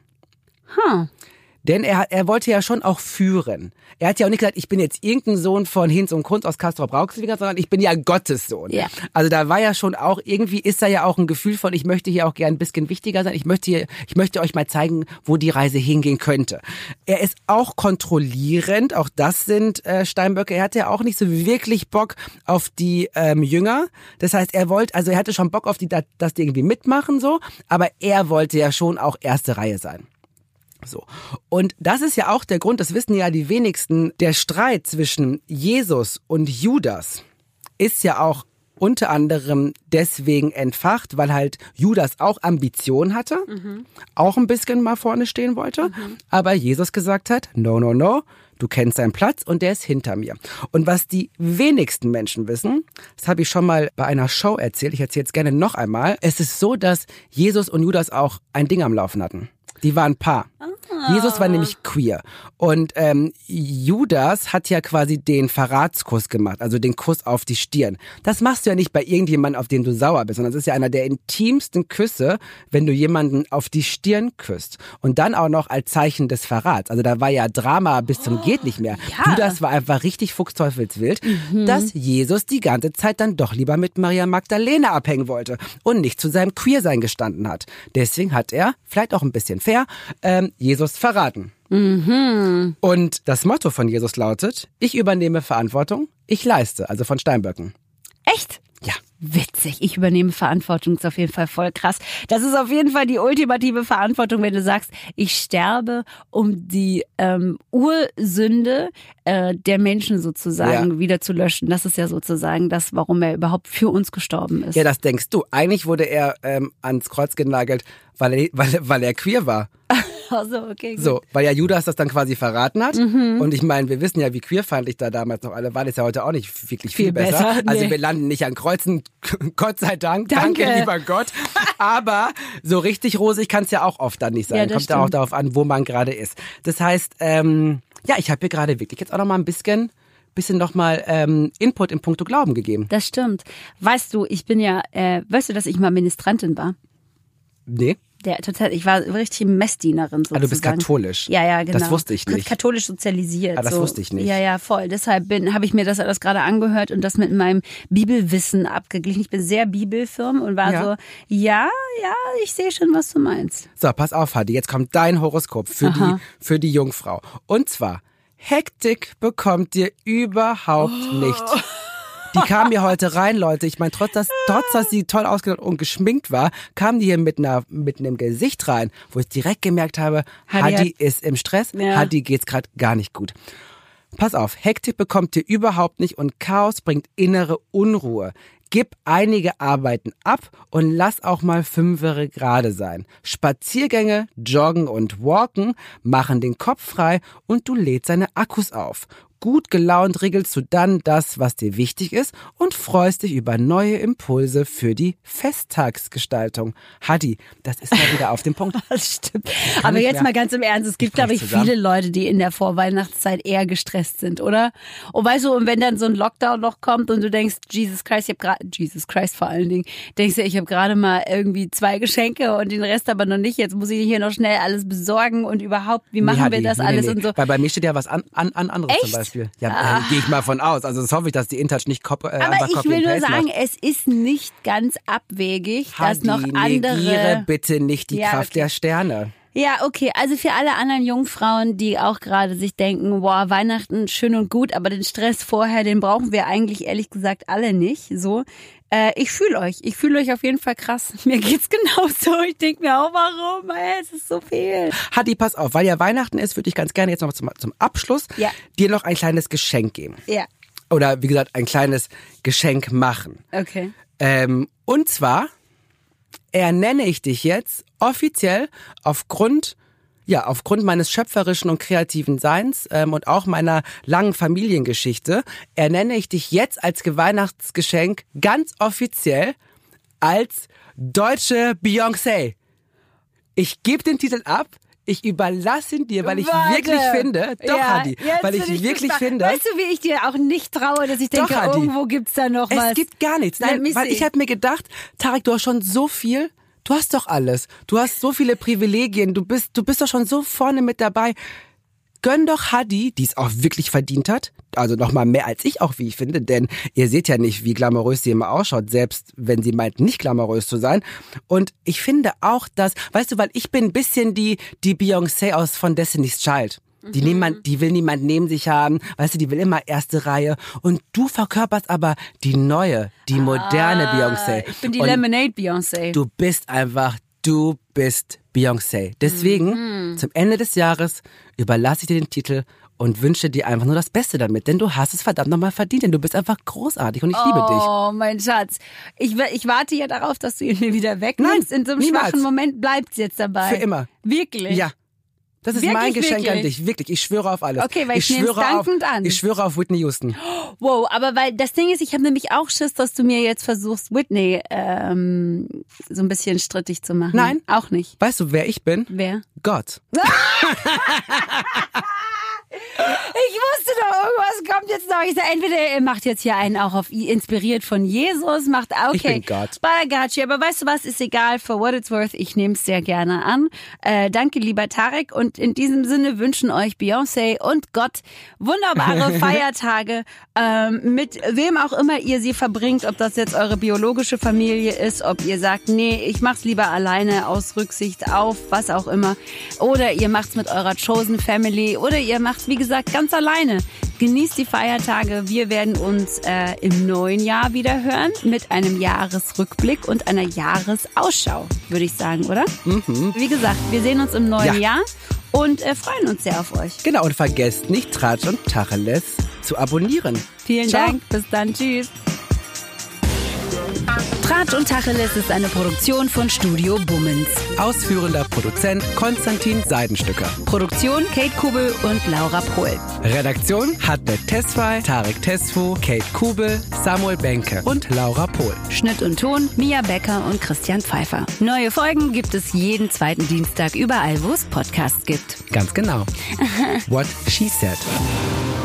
Denn er wollte ja schon auch führen. Er hat ja auch nicht gesagt, ich bin jetzt irgendein Sohn von Hinz und Kunz aus Castrop-Rauxel, sondern ich bin ja Gottes Sohn. Ja. Also da war ja schon auch, irgendwie ist da ja auch ein Gefühl von, ich möchte hier auch gern ein bisschen wichtiger sein. Ich möchte euch mal zeigen, wo die Reise hingehen könnte. Er ist auch kontrollierend, auch das sind Steinböcke. Er hatte ja auch nicht so wirklich Bock auf die Jünger. Das heißt, er hatte schon Bock auf die, dass die irgendwie mitmachen so, aber er wollte ja schon auch erste Reihe sein. So. Und das ist ja auch der Grund, das wissen ja die wenigsten, der Streit zwischen Jesus und Judas ist ja auch unter anderem deswegen entfacht, weil halt Judas auch Ambition hatte, auch ein bisschen mal vorne stehen wollte, aber Jesus gesagt hat, no, du kennst deinen Platz und der ist hinter mir. Und was die wenigsten Menschen wissen, das habe ich schon mal bei einer Show erzählt, ich erzähle es gerne noch einmal, es ist so, dass Jesus und Judas auch ein Ding am Laufen hatten. Die waren ein Paar. Jesus war nämlich queer. Und Judas hat ja quasi den Verratskuss gemacht, also den Kuss auf die Stirn. Das machst du ja nicht bei irgendjemandem, auf den du sauer bist, sondern das ist ja einer der intimsten Küsse, wenn du jemanden auf die Stirn küsst. Und dann auch noch als Zeichen des Verrats. Also da war ja Drama bis zum geht nicht mehr. Ja. Judas war einfach richtig fuchsteufelswild, dass Jesus die ganze Zeit dann doch lieber mit Maria Magdalena abhängen wollte und nicht zu seinem Queersein gestanden hat. Deswegen hat er, vielleicht auch ein bisschen fair, Jesus verraten. Und das Motto von Jesus lautet, ich übernehme Verantwortung, ich leiste, also von Steinböcken. Echt? Ja. Witzig. Ich übernehme Verantwortung, ist auf jeden Fall voll krass. Das ist auf jeden Fall die ultimative Verantwortung, wenn du sagst, ich sterbe, um die Ursünde der Menschen sozusagen wieder zu löschen. Das ist ja sozusagen das, warum er überhaupt für uns gestorben ist. Ja, das denkst du. Eigentlich wurde er ans Kreuz genagelt, weil er queer war. Also, okay, gut. So, weil ja Judas das dann quasi verraten hat. Und ich meine, wir wissen ja, wie queerfeindlich da damals noch alle waren. Ist ja heute auch nicht wirklich viel besser. Nee. Also wir landen nicht an Kreuzen, Gott sei Dank. Danke, lieber Gott. Aber so richtig rosig kann es ja auch oft dann nicht sein. Ja, Kommt ja auch darauf an, wo man gerade ist. Das heißt, ja, ich habe hier gerade wirklich jetzt auch noch mal ein bisschen nochmal Input in puncto Glauben gegeben. Das stimmt. Weißt du, ich bin ja, weißt du, dass ich mal Ministrantin war? Nee. Ich war richtig Messdienerin sozusagen. Ah, du bist katholisch. Ja, genau. Das wusste ich nicht. Katholisch sozialisiert. Ah, das wusste ich nicht. Ja, voll. Deshalb habe ich mir das alles gerade angehört und das mit meinem Bibelwissen abgeglichen. Ich bin sehr bibelfirm und war so, ja, ich sehe schon, was du meinst. So, pass auf, Hadi, jetzt kommt dein Horoskop für die Jungfrau. Und zwar, Hektik bekommt ihr überhaupt nicht. Die kam mir heute rein, Leute. Ich meine, trotz dass sie toll ausgedacht und geschminkt war, kam die hier mit einem Gesicht rein, wo ich direkt gemerkt habe, Hadi ist im Stress, Hadi geht's gerade gar nicht gut. Pass auf, Hektik bekommt ihr überhaupt nicht und Chaos bringt innere Unruhe. Gib einige Arbeiten ab und lass auch mal 5 gerade sein. Spaziergänge, Joggen und Walken machen den Kopf frei und du lädst deine Akkus auf. Gut gelaunt regelst du dann das, was dir wichtig ist und freust dich über neue Impulse für die Festtagsgestaltung. Hadi, das ist mal wieder auf den Punkt. Das stimmt. Aber jetzt mal ganz im Ernst, es gibt, glaube ich, viele Leute, die in der Vorweihnachtszeit eher gestresst sind, oder? Und weißt du, und wenn dann so ein Lockdown noch kommt und du denkst, Jesus Christ vor allen Dingen, denkst du, ich habe gerade mal irgendwie 2 Geschenke und den Rest aber noch nicht, jetzt muss ich hier noch schnell alles besorgen und überhaupt, wie machen wir das alles und so. Weil bei mir steht ja was an anderes zum Beispiel. Ja, gehe ich mal von aus. Also das hoffe ich, dass die InTouch nicht aber ich will nur sagen, es ist nicht ganz abwegig, dass noch andere... Negiere bitte nicht die Kraft der Sterne. Ja, okay. Also für alle anderen Jungfrauen, die auch gerade sich denken, boah, Weihnachten schön und gut, aber den Stress vorher, den brauchen wir eigentlich ehrlich gesagt alle nicht. So, ich fühle euch. Ich fühle euch auf jeden Fall krass. Mir geht's genauso. Ich denke mir auch, warum? Es ist so viel. Hadi, pass auf, weil ja Weihnachten ist, würde ich ganz gerne jetzt noch zum Abschluss dir noch ein kleines Geschenk geben. Ja. Oder wie gesagt, ein kleines Geschenk machen. Okay. Und zwar ernenne ich dich jetzt offiziell aufgrund meines schöpferischen und kreativen Seins und auch meiner langen Familiengeschichte, ernenne ich dich jetzt als Weihnachtsgeschenk ganz offiziell als deutsche Beyoncé. Ich gebe den Titel ab. Ich überlasse ihn dir, weil ich wirklich finde, Hadi, weil ich wirklich finde. Weißt du, wie ich dir auch nicht traue, dass ich denke, irgendwo gibt's da noch was. Es gibt gar nichts. Nein, weil ich habe mir gedacht, Tarek, du hast schon so viel, du hast doch alles. Du hast so viele Privilegien, du bist doch schon so vorne mit dabei. Gönn doch Hadi, die es auch wirklich verdient hat. Also noch mal mehr als ich auch, wie ich finde. Denn ihr seht ja nicht, wie glamourös sie immer ausschaut, selbst wenn sie meint, nicht glamourös zu sein. Und ich finde auch, dass, weißt du, weil ich bin ein bisschen die Beyoncé von Destiny's Child. Die will niemand neben sich haben. Weißt du, die will immer erste Reihe. Und du verkörperst aber die neue, die moderne Beyoncé. Ich bin die Lemonade Beyoncé. Du bist Beyoncé. Deswegen, zum Ende des Jahres überlasse ich dir den Titel und wünsche dir einfach nur das Beste damit. Denn du hast es verdammt nochmal verdient. Denn du bist einfach großartig und ich liebe dich. Oh, mein Schatz. Ich warte ja darauf, dass du ihn mir wieder wegnimmst. Nein, in so einem schwachen Moment bleibt's jetzt dabei. Für immer. Wirklich? Ja. Das ist Wirklich, mein Geschenk wirklich? an dich. Wirklich, ich schwöre auf alles. Okay, weil ich nehme es dankend an. Ich schwöre auf Whitney Houston. Wow, aber weil das Ding ist, ich habe nämlich auch Schiss, dass du mir jetzt versuchst, Whitney so ein bisschen strittig zu machen. Nein. Auch nicht. Weißt du, wer ich bin? Wer? Gott. Ich wusste doch, irgendwas kommt jetzt noch. Ich sage, entweder ihr macht jetzt hier einen auch auf inspiriert von Jesus, macht okay. Ich bin Gott. But I got you. Aber weißt du was, ist egal, for what it's worth, ich nehme es sehr gerne an. Danke, lieber Tarek. Und in diesem Sinne wünschen euch Beyoncé und Gott wunderbare Feiertage, mit wem auch immer ihr sie verbringt, ob das jetzt eure biologische Familie ist, ob ihr sagt, nee, ich mach's lieber alleine aus Rücksicht auf, was auch immer. Oder ihr macht's mit eurer Chosen Family oder ihr macht's, wie gesagt, ganz alleine. Genießt die Feiertage. Wir werden uns im neuen Jahr wieder hören mit einem Jahresrückblick und einer Jahresausschau, würde ich sagen, oder? Mhm. Wie gesagt, wir sehen uns im neuen Jahr und freuen uns sehr auf euch. Genau, und vergesst nicht, Tratsch und Tacheles zu abonnieren. Vielen Dank, bis dann, tschüss. Tratsch und Tacheles ist eine Produktion von Studio Bummens. Ausführender Produzent Konstantin Seidenstücker. Produktion Kate Kubel und Laura Pohl. Redaktion Hadlet Tesfay, Tarek Tesfu, Kate Kubel, Samuel Benke und Laura Pohl. Schnitt und Ton Mia Becker und Christian Pfeiffer. Neue Folgen gibt es jeden zweiten Dienstag überall, wo es Podcasts gibt. Ganz genau. What she said.